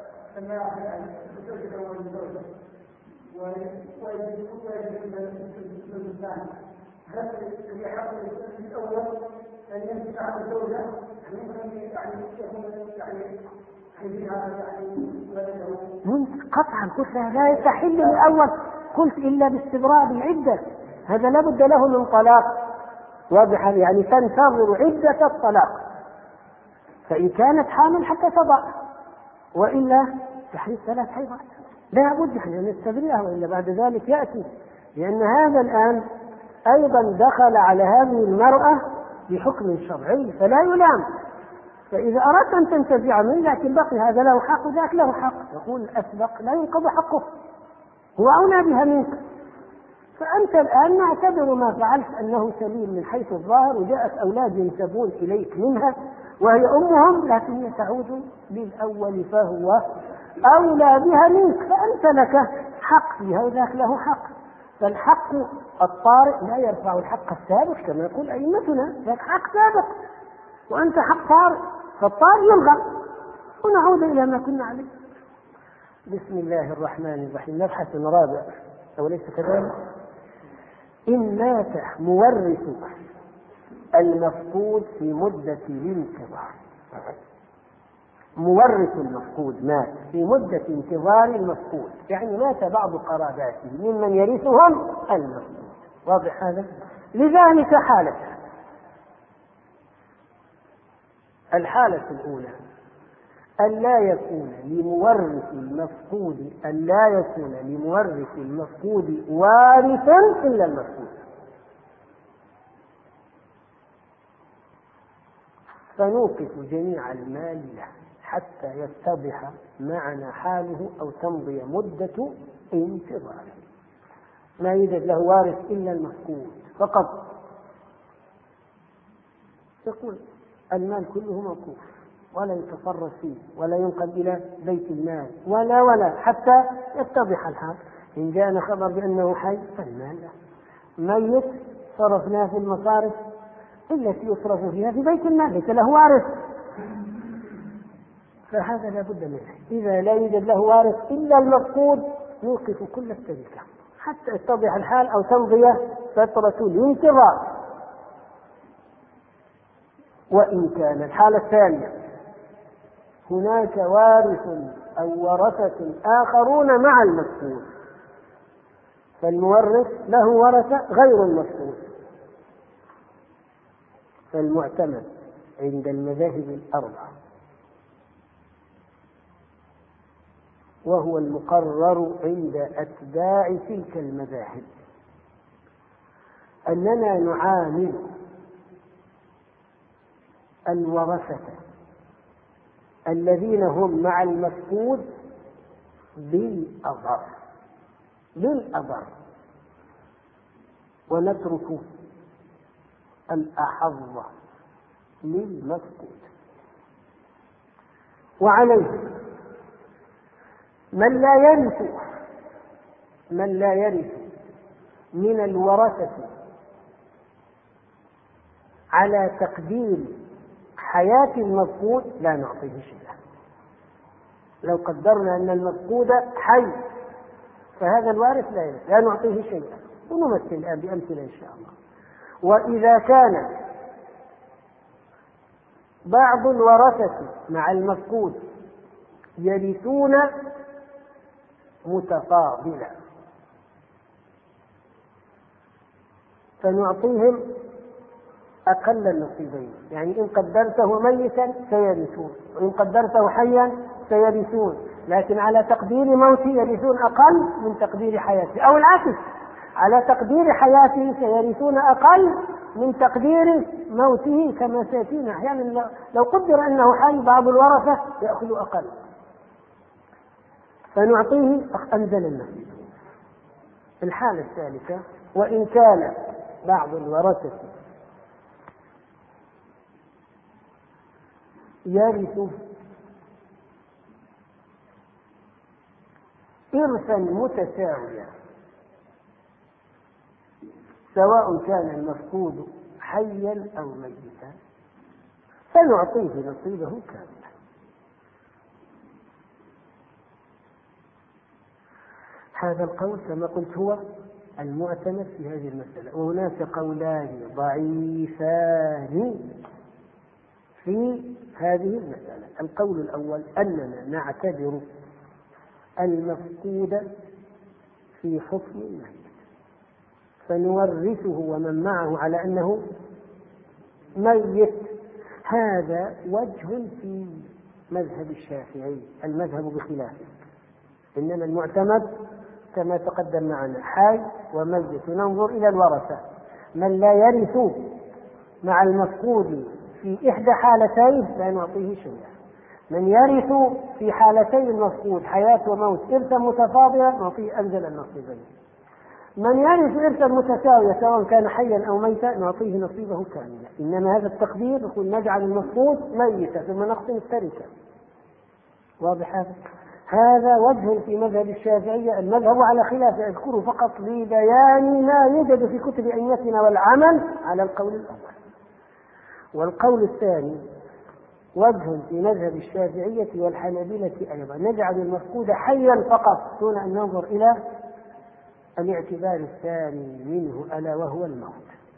قطعا قلت لا يستحل من الأول، قلت إلا باستبراء العدة، هذا لا بد له من طلاق واضحة، يعني تنتظر عدة الطلاق، فإن كانت حامل حتى تضع، وإلا تحريم ثلاث حيضات لا بد أن نستبرئها، وإلا بعد ذلك يأتي، لأن هذا الآن أيضا دخل على هذه المرأة بحكم شرعي فلا يلام، فإذا أردت أن تنتزع منه لكن بقي هذا له حق وذاك له حق، يقول الأسبق لا ينقض حقه، هو أولى بها منك. فأنت الآن نعتبر ما فعلت أنه سليم من حيث الظاهر، وجاءت أولاد ينسبون إليك منها وهي أمهم، لكن هي تعود للأول فهو أولى بها منك، فأنت لك حق فيها وذاك له حق. فالحق الطارئ لا يرفع الحق السابق كما يقول أئمتنا، ذاك حق سابق وأنت حق طارئ، فالطارئ يلغى ونعود إلى ما كنا عليه. بسم الله الرحمن الرحيم. مبحث رابع أوليس كذلك؟ إن مات مورث المفقود في مدة الانتظار. مورث المفقود مات في مدة انتظار المفقود، يعني مات بعض قراباته ممن يرثهم المفقود. واضح هذا؟ لذلك حالة. الحالة الأولى أن لا يكون لمورث المفقود أن لا يكون لمورث المفقود وارث إلا المفقود، فنوقف جميع المال له حتى يتضح معنا حاله أو تمضي مدة انتظاره. ما يوجد له وارث إلا المفقود فقط، يقول المال كله موقوف ولا يتصرف فيه ولا ينقل إلى بيت المال ولا ولا حتى يتضح الحال. إن جاءنا خبر بأنه حي فالمال له، ميت صرفناه في المصارف التي يصرف فيها في بيت المال، ليس له وارث، فهذا لا بد منه. إذا لا يوجد له وارث إلا المفقود نوقف كل التركة حتى يتضح الحال أو تمضي فترة الانتظار. وإن كان الحالة الثانية هناك وارث أو ورثة آخرون مع المفقود، فالمورث له ورثة غير المفقود، فالمعتمد عند المذاهب الأربعة وهو المقرر عند أتباع تلك المذاهب أننا نعامل الورثة الذين هم مع المفقود بالأضر بالأضر ونترك الأحظ للمفقود. وعليه من لا يرث من لا يرث من الورثة على تقدير حياة المفقود لا نعطيه شيئا. لو قدرنا أن المفقود حي فهذا الوارث لا يرث، لا نعطيه شيئا، ونمثل الآن بأمثلة إن شاء الله. وإذا كان بعض الورثة مع المفقود يرثون متفاضلا فنعطيهم أقل النصيبين، يعني إن قدرته ميتا سيرثون وإن قدرته حيا سيرثون، لكن على تقدير موته يرثون أقل من تقدير حياته، أو العكس على تقدير حياته سيرثون أقل من تقدير موته كما سيأتينا. أحيانا لو قدر أنه حي بعض الورثة يأخذ أقل فنعطيه أنزل النصيب. الحالة الثالثة وإن كان بعض الورثة يرث إرثا متساويا سواء كان المفقود حيا أو ميتا فنعطيه نصيبه كاملا. هذا القول كما قلت هو المعتمد في هذه المسألة، وهناك قولان ضعيفان في هذه المسألة. القول الأول أننا نعتبر المفقود في حكم الميت فنورثه ومن معه على أنه ميت. هذا وجه في مذهب الشافعي، المذهب بخلافه، إنما المعتمد كما تقدم معنا حي وميت. ننظر إلى الورثة من لا يرث مع المفقود في إحدى حالتين لا نعطيه شيئا. من يرث في حالتين المفقود حياة وموت إرثا متفاضلا نعطيه أنزل النصيبين. من يرث إرثا متساويا سواء كان حيا أو ميتا نعطيه نصيبه كاملا. إنما هذا التقدير يقول نجعل المفقود ميتا ثم نقسم التركة. واضح هذا؟ هذا وجه في مذهب الشافعية. المذهب على خلاف أذكره فقط لبيان ما يوجد في كتب أئمتنا والعمل على القول الأول. والقول الثاني وجه في مذهب الشافعية والحنابلة أيضا، نجعل المفقود حيا فقط دون أن ننظر إلى الاعتبار الثاني منه ألا وهو الموت.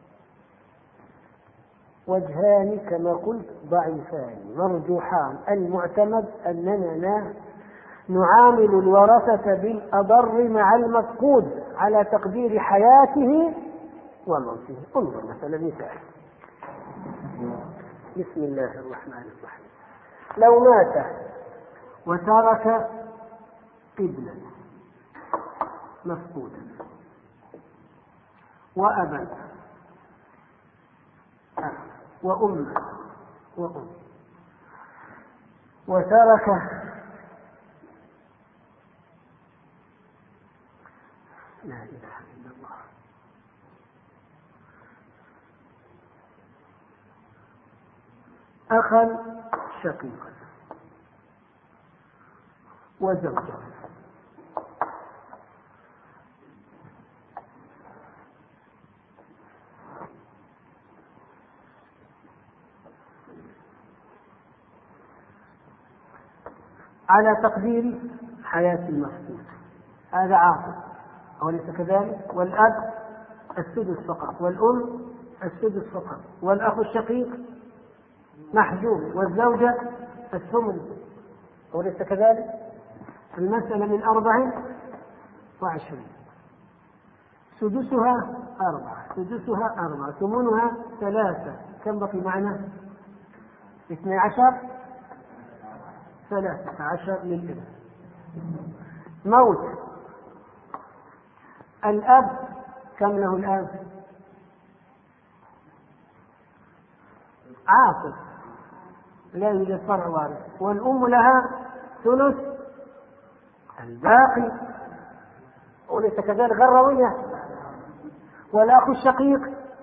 وجهان كما قلت ضعيفان مرجوحان. المعتمد أننا نعامل الورثة بالأضر مع المفقود على تقدير حياته وموته. انظر مثلا مثال. بسم الله الرحمن الرحيم. لو مات وترك ابنا مفقودا وأبا وأم وأم وترك لا إله إلا الله أخا شقيقا وزوجا على تقدير حياة المفقود. هذا عاقل أوليس كذلك؟ والأب السدس فقط والأم السدس فقط والأخ الشقيق محجوب والزوجة الثمن أوليس كذلك؟ المسألة من أربع وعشرين سدسها أربعة سدسها أربعة ثمنها ثلاثة كم بقي معنا؟ اثني عشر ثلاثة عشر للابن. موت الأب كم له الآن؟ عاقل لا يوجد فرع وارث والأم لها ثلث الباقي وليس كذلك غروية والأخ الشقيق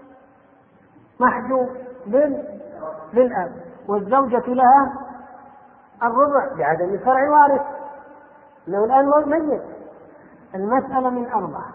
محجوب للأب والزوجة لها الربع بعدم فرع وارث لو الآن ميت. المسألة من أربعة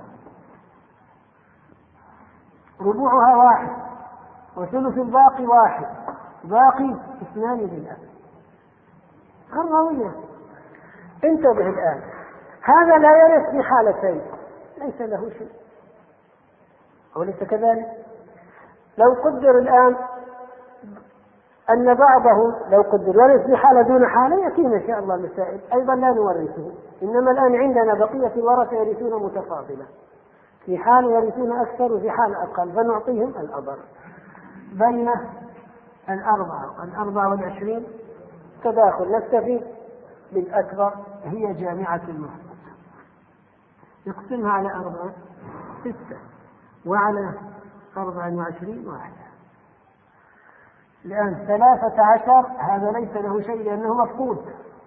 ربعها واحد وثلث الباقي واحد باقي اثنان للأب غروية. انتبه الآن هذا لا يرث في حالتين ليس له شيء أوليس كذلك؟ لو قدر الآن أن بعضه لو قدر يرث في حالة دون حالة يأتينا إن شاء الله مسائل أيضا لا نورثه. إنما الآن عندنا بقية الورثة يرثون متفاضلة في حال يرثون أكثر وفي حال أقل فنعطيهم الأضر. بين الأربعة والأربعة والعشرين تداخل نكتفي بالأكبر هي جامعة المفقود يقسمها على أربعة ستة وعلى أربعة وعشرين واحدة. الآن ثلاثة عشر هذا ليس له شيء لأنه مفقود.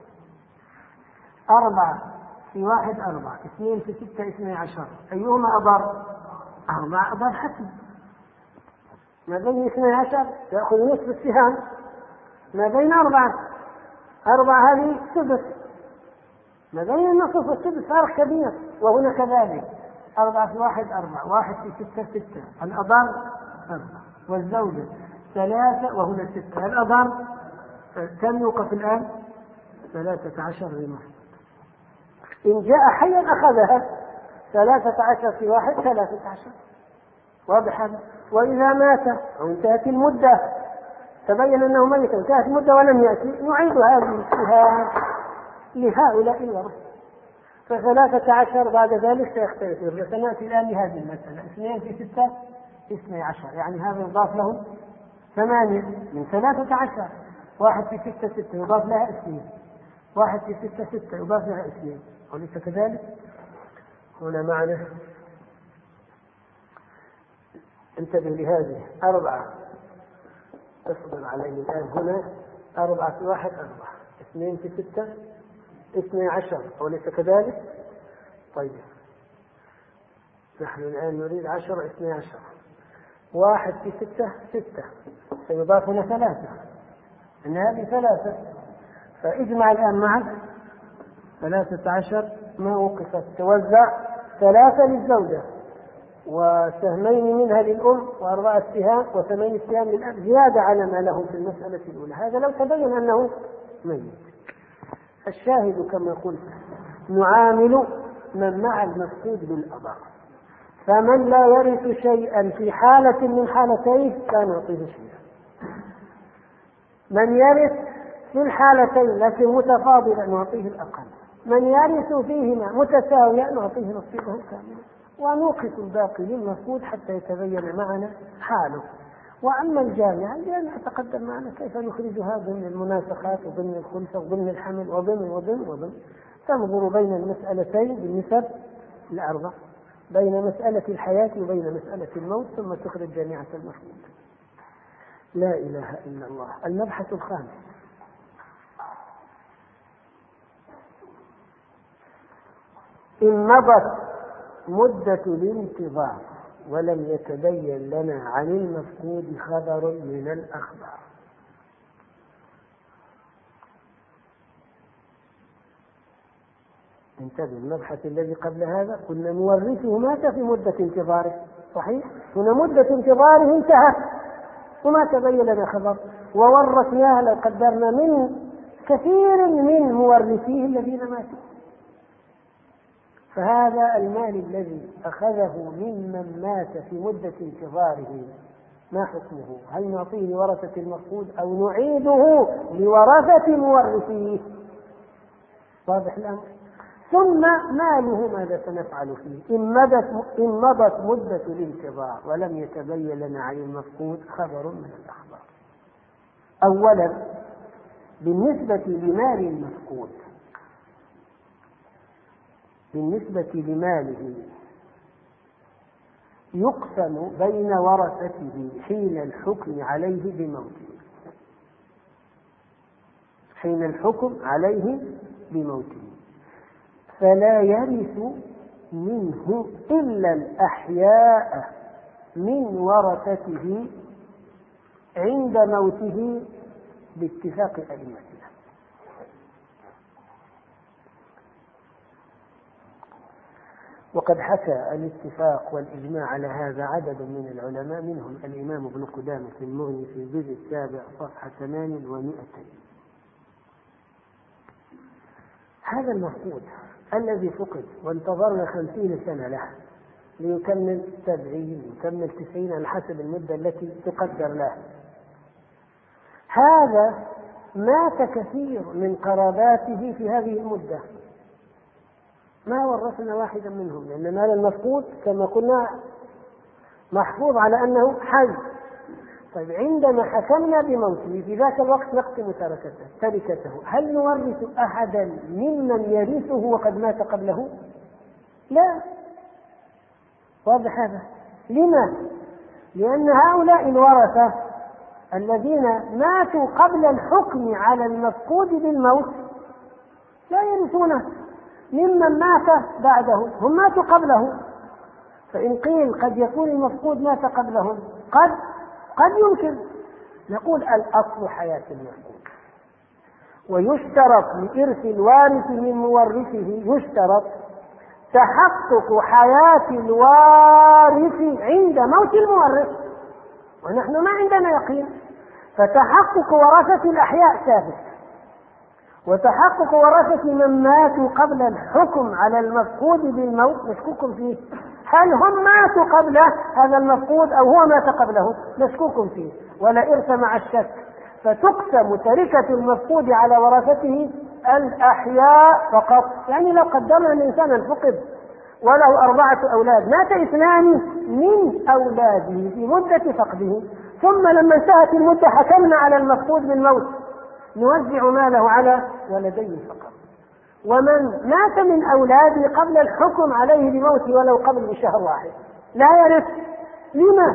أربعة في واحد أربعة اثنين في ستة اثنين عشر أيهما أضر؟ أربعة أضر حتم. ما بين اثنين عشر يأخذ نصف السهام ما بين أربعة أربعة هذه سدس ما بين النصف والسدس فرق كبير. وهنا كذلك أربعة في واحد أربعة واحد في ستة ستة الأضر أربعة والزوجة ثلاثة وهنا ستة الأضر كم يوقف الآن؟ ثلاثة عشر لمحمد. إن جاء حيا أخذها ثلاثة عشر في واحد ثلاثة عشر واضح هذا. وإذا مات أو انتهت المدة تبين أنه ميت انتهت المدة ولم يأتي نعيد هذه السهام لهؤلاء الورثة. فثلاثة عشر بعد ذلك سيختلف. سنأتي الآن لهذه المسألة اثنين في ستة اثني عشر يعني هذا يضاف له ثمانية من ثلاثة عشر واحد في ستة ستة يضاف لها اثنين واحد في ستة ستة يضاف لها اثنين وليس كذلك؟ هنا معنا انتبه لهذه أربعة اصبر علي الآن. هنا أربعة في واحد أربعة، اثنين في ستة اثني عشر، أوليس كذلك؟ طيب نحن الآن نريد عشر اثني عشر. واحد في ستة ستة، فيضاف هنا ثلاثة، إن هذه ثلاثة، فاجمع الآن معك ثلاثة عشر ما وقفت، توزع ثلاثة للزوجة وسهمين منها للأم وأربعة سهام وثمانية سهام للأب زيادة على ما لهم في المسألة الأولى. هذا لو تبين أنه ميت. الشاهد كما قلت نعامل من مع المفقود بالأضرار، فمن لا يرث شيئا في حالة من حالتين لا نعطيه شيئا، من يرث في الحالتين لكن متفاضلا نعطيه الأقل، من يرث فيهما متساويا نعطيه نصيبه كاملا، ونوقف الباقي للمفقود حتى يتبين معنا حاله. وأما الجامعة الجامعة تقدم معنا كيف نخرجها ضمن المناسخات وضمن الخلفة وضمن الحمل وضمن وضمن وضمن تنظر بين المسألتين بالنسب الأربع، بين مسألة الحياة وبين مسألة الموت، ثم تخرج جامعة المفقود. لا إله إلا الله. المبحث الخامس: إن مضت مدة الانتظار ولم يتبين لنا عن المفقود خبر من الأخبار. انتبه، المبحث الذي قبل هذا كنا نورثه مات في مدة انتظاره، صحيح؟ هنا مدة انتظاره انتهت وما تبين لنا خبر، وورثناه لو قدرنا من كثير من مورثيه الذين ماتوا. فهذا المال الذي أخذه ممن مات في مدة انتظاره ما حكمه؟ هل نعطيه لورثة المفقود أو نعيده لورثة مورثيه؟ واضح الأمر. ثم ماله ماذا سنفعل فيه؟ إن مضت, إن مضت مدة الانتظار ولم يتبين لنا عن المفقود خبر من الأخبار. أولا بالنسبة لمال المفقود، بالنسبة لماله يقسم بين ورثته حين الحكم عليه بموته، حين الحكم عليه بموته، فلا يرث منه إلا الأحياء من ورثته عند موته باتفاق أئمتنا. وقد حكى الاتفاق والإجماع على هذا عدد من العلماء، منهم الإمام ابن قدامة في المغني في الجزء السابع صفحة ثمان ومائتين. هذا المفقود الذي فقد وانتظرنا خمسين سنة له ليكمل سبعين يكمل تسعين على حسب المدة التي تقدر له، هذا مات كثير من قراباته في هذه المدة، ما ورثنا واحدا منهم، لأن مال المفقود كما قلنا محفوظ على أنه حي. طيب عندما حكمنا بموته في ذاك الوقت نقسم تركته، هل نورث أحدا ممن يرثه وقد مات قبله؟ لا. واضح هذا؟ لما؟ لأن هؤلاء الورثة الذين ماتوا قبل الحكم على المفقود بالموت لا يرثونه ممن مات بعده، هم ماتوا قبله. فإن قيل قد يكون المفقود مات قبلهم، قد قد يمكن، نقول الأصل حياة المفقود، ويشترط لإرث الوارث من مورثه يشترط تحقق حياة الوارث عند موت المورث، ونحن ما عندنا يقين، فتحقق ورثة الأحياء ثابت، وتحقق ورثة من ماتوا قبل الحكم على المفقود بالموت مشكوك فيه، هل هم ماتوا قبل هذا المفقود أو هو مات قبله؟ مشكوك فيه، ولا إرث مع الشك، فتقسم تركة المفقود على ورثته الأحياء فقط. يعني لو قدرنا أن إنسانا فقد وله أربعة أولاد، مات اثنان من أولاده في مدة فقده، ثم لما انتهت المدة حكمنا على المفقود بالموت، نوزع ماله على ولديه فقط. ومن مات من أولاده قبل الحكم عليه بموته ولو قبل بشهر واحد لا يرث. لما؟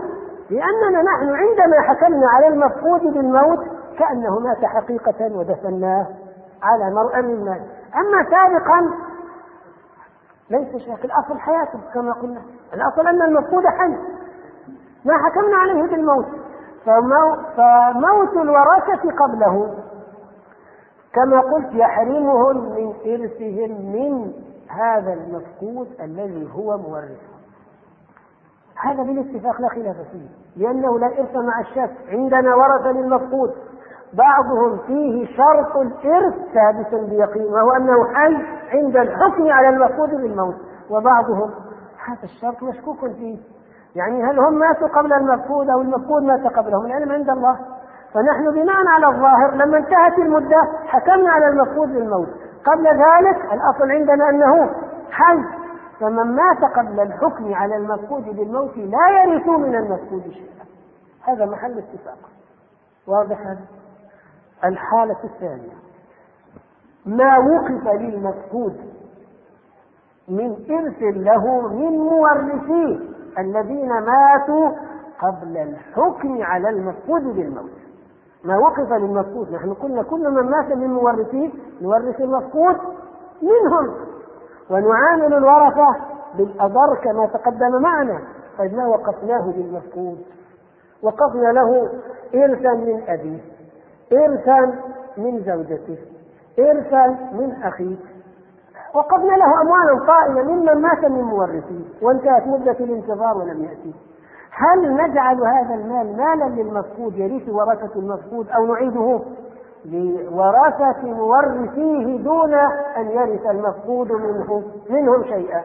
لأننا نحن عندما حكمنا على المفقود بالموت كأنه مات حقيقة ودفناه على مرأم المال. أما سابقا ليس شيء، الأصل حياته كما قلنا، الأصل أن المفقود حي، ما حكمنا عليه بالموت. فمو... فموت الورثة قبله كما قلت يحرمهم من إرثهم من هذا المفقود الذي هو مورثه. هذا بالاتفاق لا خلاف فيه، لأنه لا إرث مع الشك. عندنا ورثة للمفقود بعضهم فيه شرط الإرث ثابت بيقين وهو أنه حي عند الحكم على المفقود بالموت، وبعضهم هذا الشرط مشكوك فيه، يعني هل هم ماتوا قبل المفقود أو المفقود مات قبلهم، العلم عند الله. فنحن بناء على الظاهر لما انتهت المدة حكمنا على المفقود بالموت، قبل ذلك الأصل عندنا أنه حي، فمن مات قبل الحكم على المفقود بالموت لا يرث من المفقود شيئا. هذا محل اتفاق واضح. هذا الحالة الثانية ما وقف للمفقود من إرث له من مورثيه الذين ماتوا قبل الحكم على المفقود بالموت. ما وقف للمفقود، نحن قلنا كل من مات من مورثيه نورث المفقود منهم ونعامل الورثة بالأضر كما تقدم معنا. طيب ما وقفناه للمفقود؟ وقفنا له إرثا من أبيه، إرثا من زوجته، إرثا من أخيه، وقفنا له أموالا طائلة ممن مات من مورثيه وانتهت مدة الانتظار ولم يأتي. هل نجعل هذا المال مالا للمفقود يرث ورثة المفقود أو نعيده لورثة مورثيه دون أن يرث المفقود منه منهم شيئا؟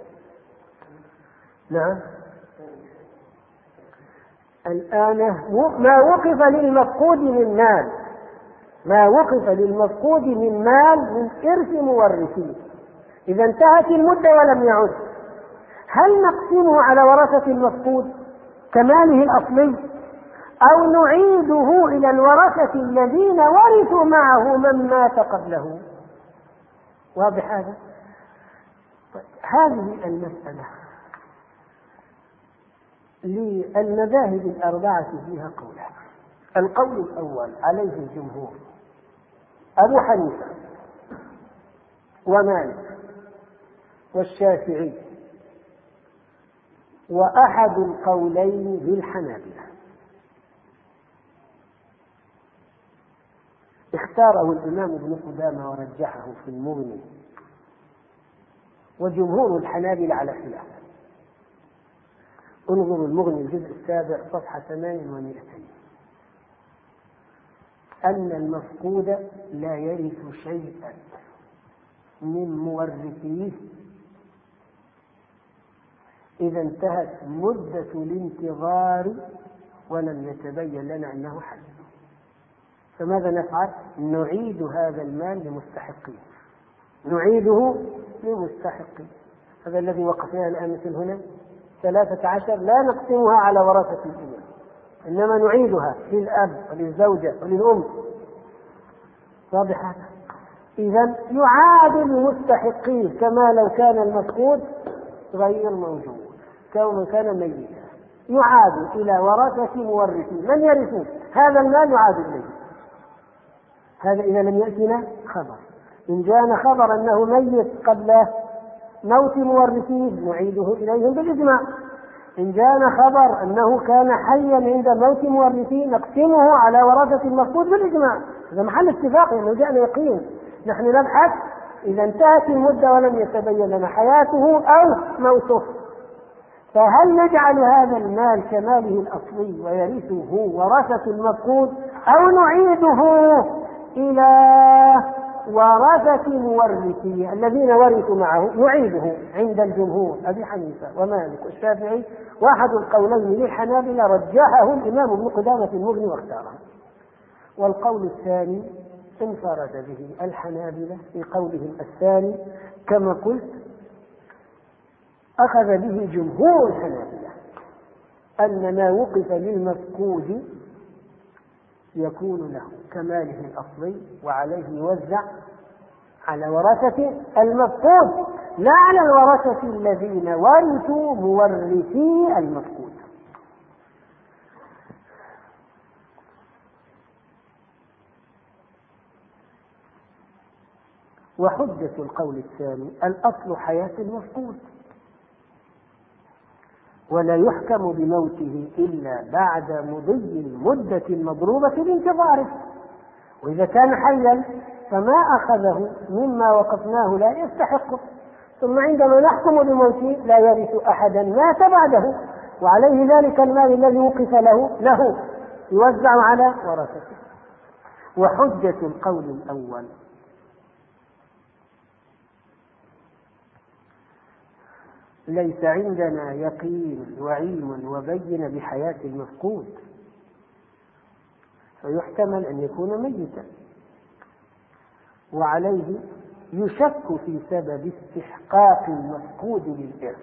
نعم. الآن ما وقف للمفقود من مال، ما وقف للمفقود من مال من إرث مورثيه إذا انتهت المدة ولم يعد، هل نقسمه على ورثة المفقود كماله الأصلي أو نعيده إلى الورثة الذين ورثوا معه من مات قبله؟ واضح هذا؟ هذه المسألة للمذاهب الأربعة فيها قولان. القول الأول عليه الجمهور أبو حنيفة ومالك والشافعي وأحد القولين للحنابلة، اختاره الإمام ابن قدامة ورجحه في المغني، وجمهور الحنابلة على خلاف. انظروا المغني الجزء السابع صفحة ثمان ومئتين، أن المفقود لا يرث شيئا من مورثيه إذا انتهت مدة الانتظار ولم يتبين لنا أنه حي. فماذا نفعل؟ نعيد هذا المال لمستحقيه، نعيده لمستحقيه. هذا الذي وقفنا الآن مثل هنا ثلاثة عشر لا نقسمها على ورثة الإمام، إنما نعيدها للأب وللزوجة وللأم. واضح هذا؟ إذن يعاد لمستحقيه كما لو كان المفقود غير موجود، كما كان ميتا يعاد إلى ورثة مورثين من يرثون هذا المال يعاد إليه. هذا إذا لم يأتنا خبر. إن جاءنا خبر أنه ميت قبل موت مورثيه نعيده إليهم بالإجماع. إن جاءنا خبر أنه كان حيا عند موت مورثيه نقسمه على ورثة المفقود بالإجماع. هذا محل اتفاق لأنه جاءنا يقين. نحن نبحث إذا انتهت المدة ولم يتبين لنا حياته أو موته، فهل نجعل هذا المال كماله الأصلي ويرثه ورثة المفقود أو نعيده إلى ورثة مورثيه الذين ورثوا معه؟ نعيده عند الجمهور أبي حنيفة ومالك والشافعي، واحد القولين للحنابلة رجحه الإمام ابن قدامة في المغني واختاره. والقول الثاني انفرد به الحنابلة في قولهم الثاني كما قلت أخذ به جمهور الحنابلة أن ما وقف للمفقود يكون له كماله الأصلي وعليه يوزع على ورثة المفقود لا على الورثة الذين ورثوا مورثي المفقود. وحجة القول الثاني الأصل حياة المفقود، ولا يحكم بموته إلا بعد مضي المدة المضروبة بانتظاره، وإذا كان حيا فما أخذه مما وقفناه لا يستحقه، ثم عندما نحكم بموته لا يرث أحدا مات بعده، وعليه ذلك المال الذي وقف له له يوزع على ورثته. وحجة القول الأول ليس عندنا يقين وعلم وبين بحياة المفقود، فيحتمل أن يكون ميتا، وعليه يشك في سبب استحقاق المفقود للإرث،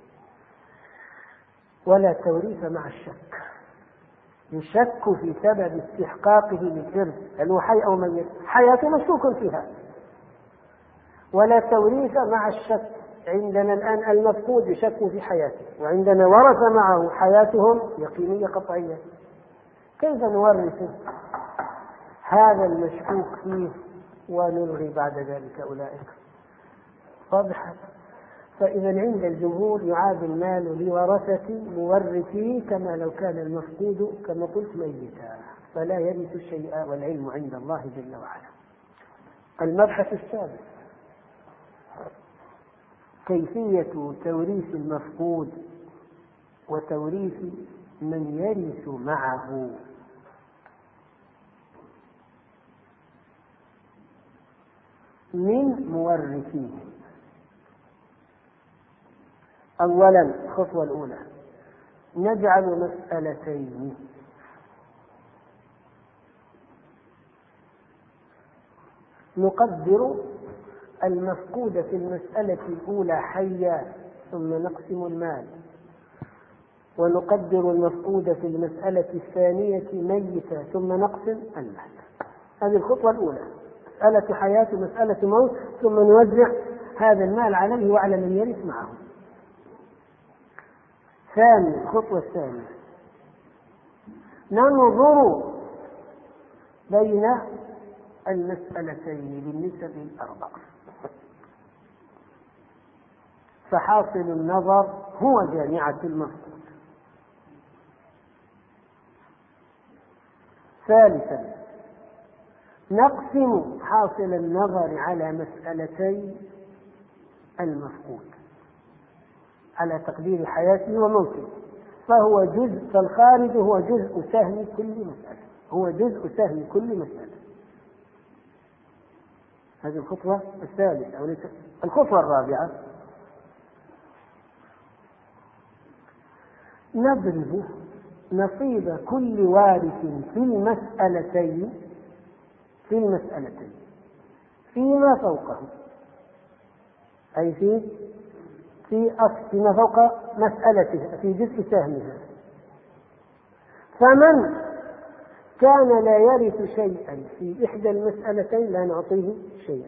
ولا توريث مع الشك. يشك في سبب استحقاقه للإرث، هل هو حي أو ميت؟ حياة مشكوك فيها، ولا توريث مع الشك. عندنا الآن المفقود يشك في حياته، وعندنا ورث معه حياتهم يقينية قطعية، كيف نورث هذا المشكوك فيه ونلغي بعد ذلك أولئك؟ واضح. فإذا عند الجمهور يعاد المال لورثة مورثيه كما لو كان المفقود كما قلت ميتا، فلا يرث الشيء والعلم عند الله جل وعلا. المبحث السادس كيفية توريث المفقود وتوريث من يرث معه. من مورثيه. أولا الخطوة الأولى نجعل مسألتين، نقدر المفقود في المسألة الأولى حيا ثم نقسم المال، ونقدر المفقود في المسألة الثانية ميتا ثم نقسم المال. هذه الخطوة الأولى، مسألة حياة ومسألة موت، ثم نوزع هذا المال عليه وعلى من يرث معه. ثاني الخطوة الثانية ننظر بين المسألتين بالنسب الأربع، فحاصل النظر هو جامعة المفقود. ثالثا نقسم حاصل النظر على مسألتي المفقود على تقدير حياته وموته، فهو جزء، فالخارج هو جزء سهم كل مسألة، هو جزء سهم كل مسألة. هذه الخطوة الثالثة. أو الخطوة الرابعة نضرب نصيب كل وارث في المسألتين في المسألتين فيما فوقه، أي في في أصل فيما فوق مسألته في جزء سهمها. فمن كان لا يرث شيئا في إحدى المسألتين لا نعطيه شيئا،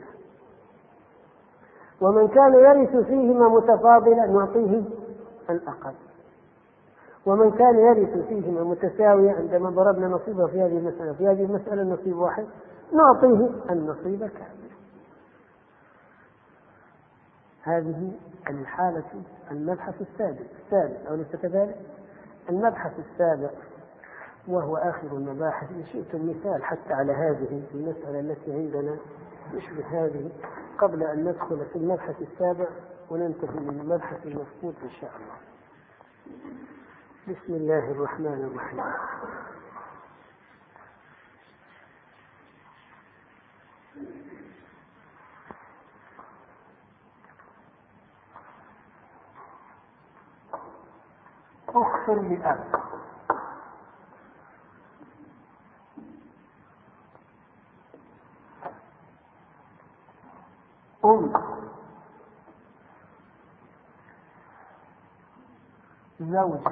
ومن كان يرث فيهما متفاضلا نعطيه الأقل، ومن كان يرث فيهما متساويا عندما ضربنا نصيبه في هذه المسألة في هذه المسألة نصيب واحد نعطيه النصيب كامل. هذه الحالة المبحث السادس السادس أو ليس كذلك؟ المبحث السابع وهو آخر المباحث، إن شئتم مثال حتى على هذه المسألة التي عندنا تشبه هذه قبل أن ندخل في المبحث السابع وننتهي من المبحث المفقود إن شاء الله. بسم الله الرحمن الرحيم. أخت لأب أم زوجة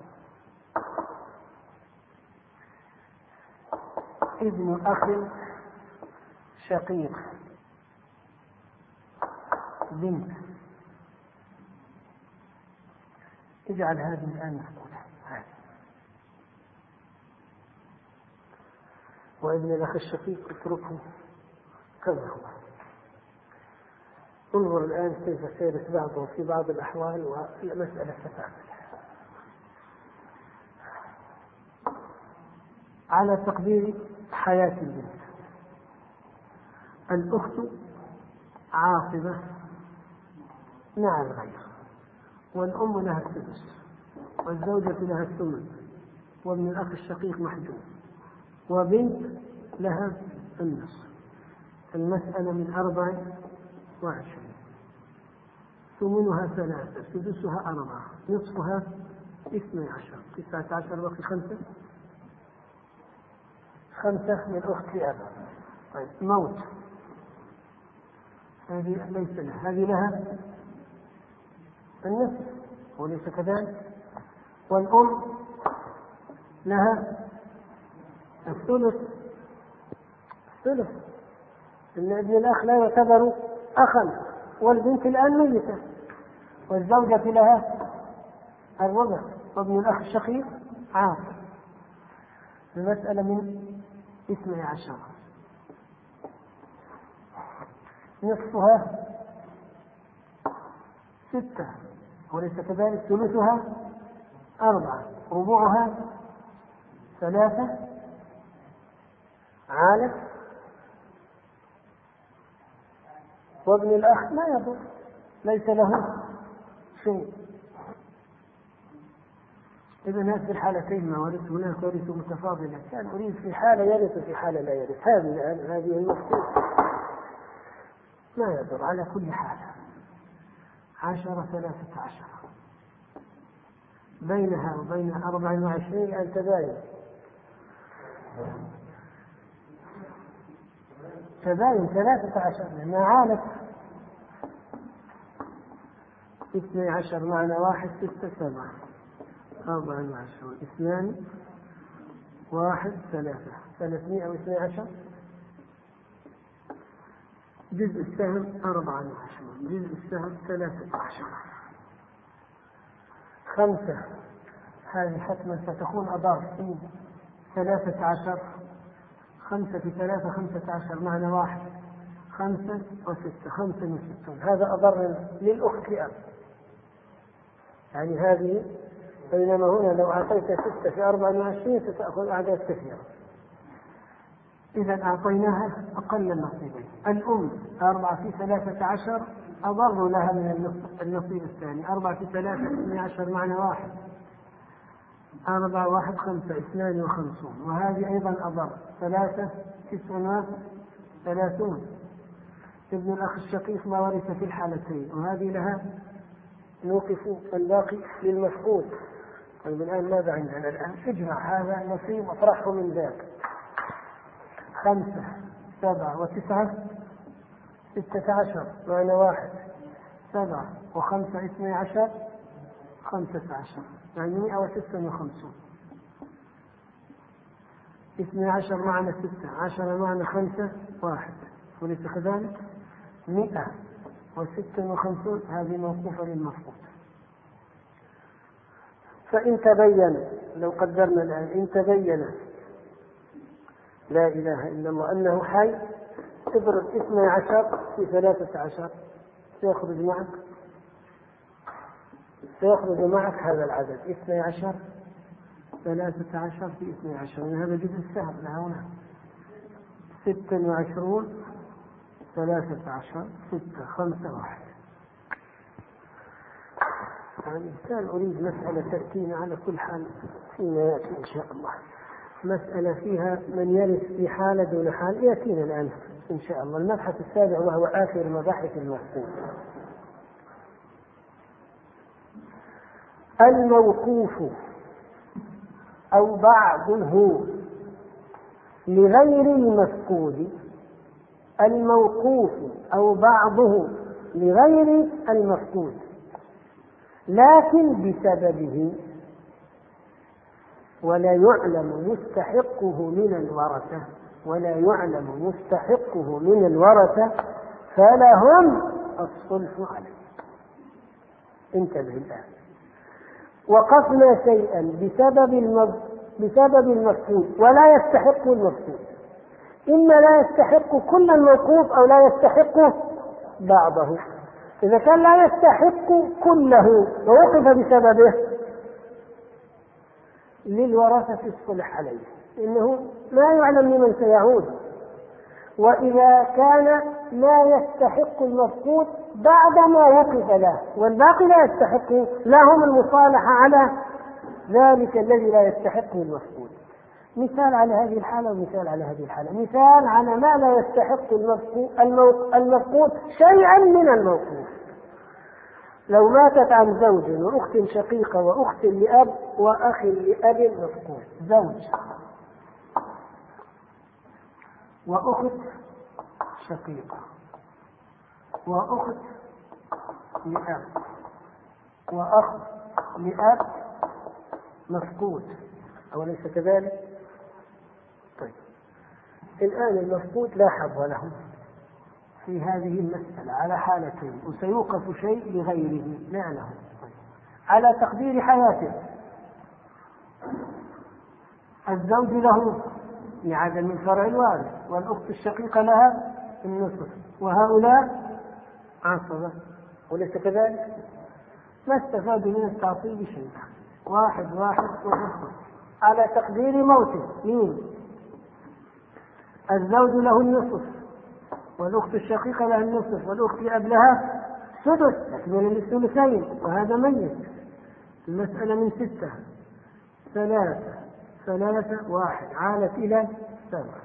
ابن أخ شقيق بنت. اجعل هذه الآن مفقودة، وابن الأخ الشقيق اتركه كما هو. انظر الآن كيف سيرت بعضه في بعض الأحوال والمسألة تتعامل على تقدير حياة البنت. الأخت عاصبة مع الغير، والأم لها السدس، والزوجة لها الثمن، وابن الأخ الشقيق محجوب، وبنت لها النصف. المسألة من أربع وعشرين، ثمنها ثلاثة، سدسها أربعة، نصفها اثني عشر، تسعة عشر، بقي خمسة، خمسة من أخت لأب. طيب موت، هذه ليس لها، هذه لها النصف وليس كذلك، والأم لها الثلث. الثلث إن ابن الأخ لا يعتبر أخا، والبنت الآن ميتة، والزوجة لها الربع، وابن الأخ الشقيق عاصر. المسألة من اثني عشر، نصفها ستة وليس كذلك، ثلثها أربعة، ربعها ثلاثة، عالة، وابن الأخ لا يضر، ليس له شيء. إذا هذه الحالتين ما ورث، هناك ورث متفاضلة، كان أريد في حالة يرث وفي حالة لا يرث. هذه هذه المفروض ما يضر على كل حال. عشرة ثلاثة عشر، بينها وبين أربع وعشرين أن تباين، تباين ثلاثة عشر لما عالت. اثني عشر معنا واحد، ستة، سبعة، أربع وعشرون، اثنان، واحد، ثلاثة، ثلاثمائة واثني عشر. جزء السهم أربعة وعشرون، جزء السهم ثلاثة عشر. خمسة، هذه حتما ستكون أضاف في ثلاثة عشر. خمسة في ثلاثة خمسة عشر، معنا واحد، خمسة وستة، خمسة وستون. هذا أضر للأخت لأب، يعني هذه، بينما هنا لو أعطيت ستة في أربع وعشرين ستأخذ أعداد كثيرة. إذا أعطيناها أقل النصيبين. الأم أربعة في ثلاثة عشر أضر لها من النصيب الثاني. أربعة في ثلاثة اثني عشر، معنا واحد، أربعة، واحد، خمسة، اثنان وخمسون، وهذه أيضا أضر. ثلاثة، تسع وثلاثون. ابن الأخ الشقيق ما ورث في الحالتين، وهذه لها نوقف الباقي للمفقود. طيب الآن ماذا عندنا الآن؟ اجمع هذا النصيب واطرحه من ذاك. خمسة، سبعة، وتسعة، ستة عشر، معنا واحد، سبعة وخمسة، اثني عشر، خمسة عشر، يعني مئة وستة وخمسون. اثني عشر معنا ستة، عشرة معنا خمسة، واحد، وليس كذلك، مئة وستة وخمسون. هذه موقوفة للمفقود. فإن تبين، لو قدرنا الآن، إن تبين لا إله إلا الله أنه حي، تضرب اثني عشر في ثلاثة عشر، سيخرج معك سيخرج معك هذا العدد، اثني عشر ثلاثة عشر في اثني عشر، يعني هذا جزء السهم لها هنا. ستة وعشرون، ثلاثة عشر، ستة، خمسة، واحد. يعني كان أريد مسألة تأتينا على كل حال فيما يأتي إن شاء الله، مسألة فيها من يرث في حالة دون حال، يأتينا الآن إن شاء الله. المبحث السابع وهو آخر مباحث المفقود. الموقوف أو بعضه لغير المفقود. الموقوف أو بعضه لغير المفقود لكن بسببه، ولا يعلم مستحقه من الورثة ولا يعلم مستحقه من الورثة فلهم الصلح عليه. انتبه الآن، وقفنا شيئا بسبب المف... بسبب المفقود ولا يستحق المفقود، إما لا يستحق كل الموقوف أو لا يستحق بعضه. إذا كان لا يستحق كله ووقف بسببه للورثة الصلح عليه، إنه لا يعلم لمن سيعود. وإذا كان لا يستحق المفقود بعدما وقف له والباقي لا يستحق، لهم المصالحة على ذلك الذي لا يستحقه المفقود. مثال على هذه الحالة ومثال على هذه الحالة. مثال على ما لا يستحق المفقود شيئا من الموقوف: لو ماتت عن زوج وأخت شقيقة وأخت لأب وأخ لأب مفقود، زوج وأخت شقيقة وأخت لأب وأخ لأب مفقود، أوليس كذلك؟ طيب، الآن المفقود لا حظ له في هذه المسألة على حالتين، وسيوقف شيء لغيره لا له. طيب. على تقدير حياته الزوج له لعدم من فرع الوارث، والأخت الشقيقة لها النصف، وهؤلاء عصبة، وليس كذلك؟ ما استفادوا من التعصيب شيء، واحد واحد وحصة. على تقدير موته مين؟ الزوج له النصف، والأخت الشقيقة لها النصف، والأخت لأب لها سدس من الثلثين، وهذا ميت. المسألة من ستة ثلاثة ثلاثة واحد عالت إلى سبعة،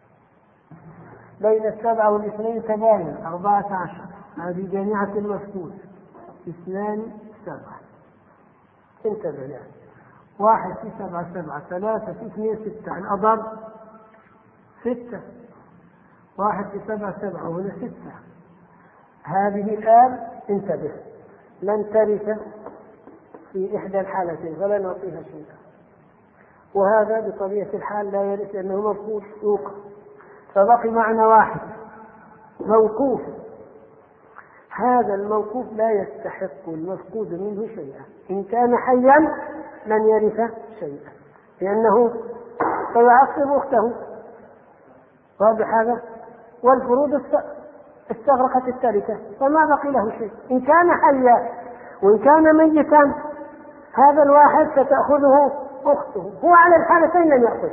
بين السبعة والاثنين تباين أربعة عشر، هذه جامعة المفقود، اثنان سبعة. انتبه يعني، واحد في سبعة سبعة، ثلاثة في اثنين ستة، الأضر ستة، واحد في سبعة سبعة وهنا ستة. هذه الآن انتبه لن ترث في إحدى الحالتين فلا نعطيها شيئا، وهذا بطبيعة الحال لا يرث لأنه مفقود يوقف، فبقي معنا واحد موقوف. هذا الموقوف لا يستحق المفقود منه شيئا، إن كان حيا لن يرث شيئا لأنه سيعصب أخته، واضح هذا؟ والفروض استغرقت التركة فما بقي له شيء. إن كان حيا، وإن كان ميتا هذا الواحد ستأخذه أخته، هو على الحالتين لن يأخذ.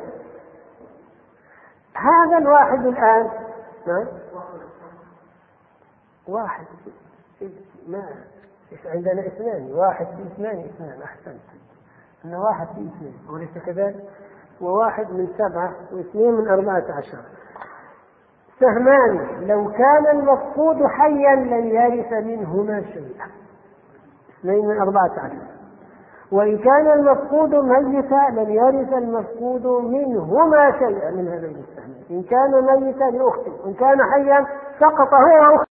هذا الواحد الآن ما واحد ما عندنا اثنان، واحد في اثنان اثنان، أحسنت، أن واحد في اثنين وليس كذلك، وواحد من سبعة واثنين من أربعة عشر. سهمان لو كان المفقود حيا لن يرث منهما شيئا، اثنين من أربعة عشر. وإن كان المفقود ميتا لن يرث المفقود منهما شيئا من هذين السهمين. إن كان ميتا لأخته، وإن كان حيا سقط هو وأخته.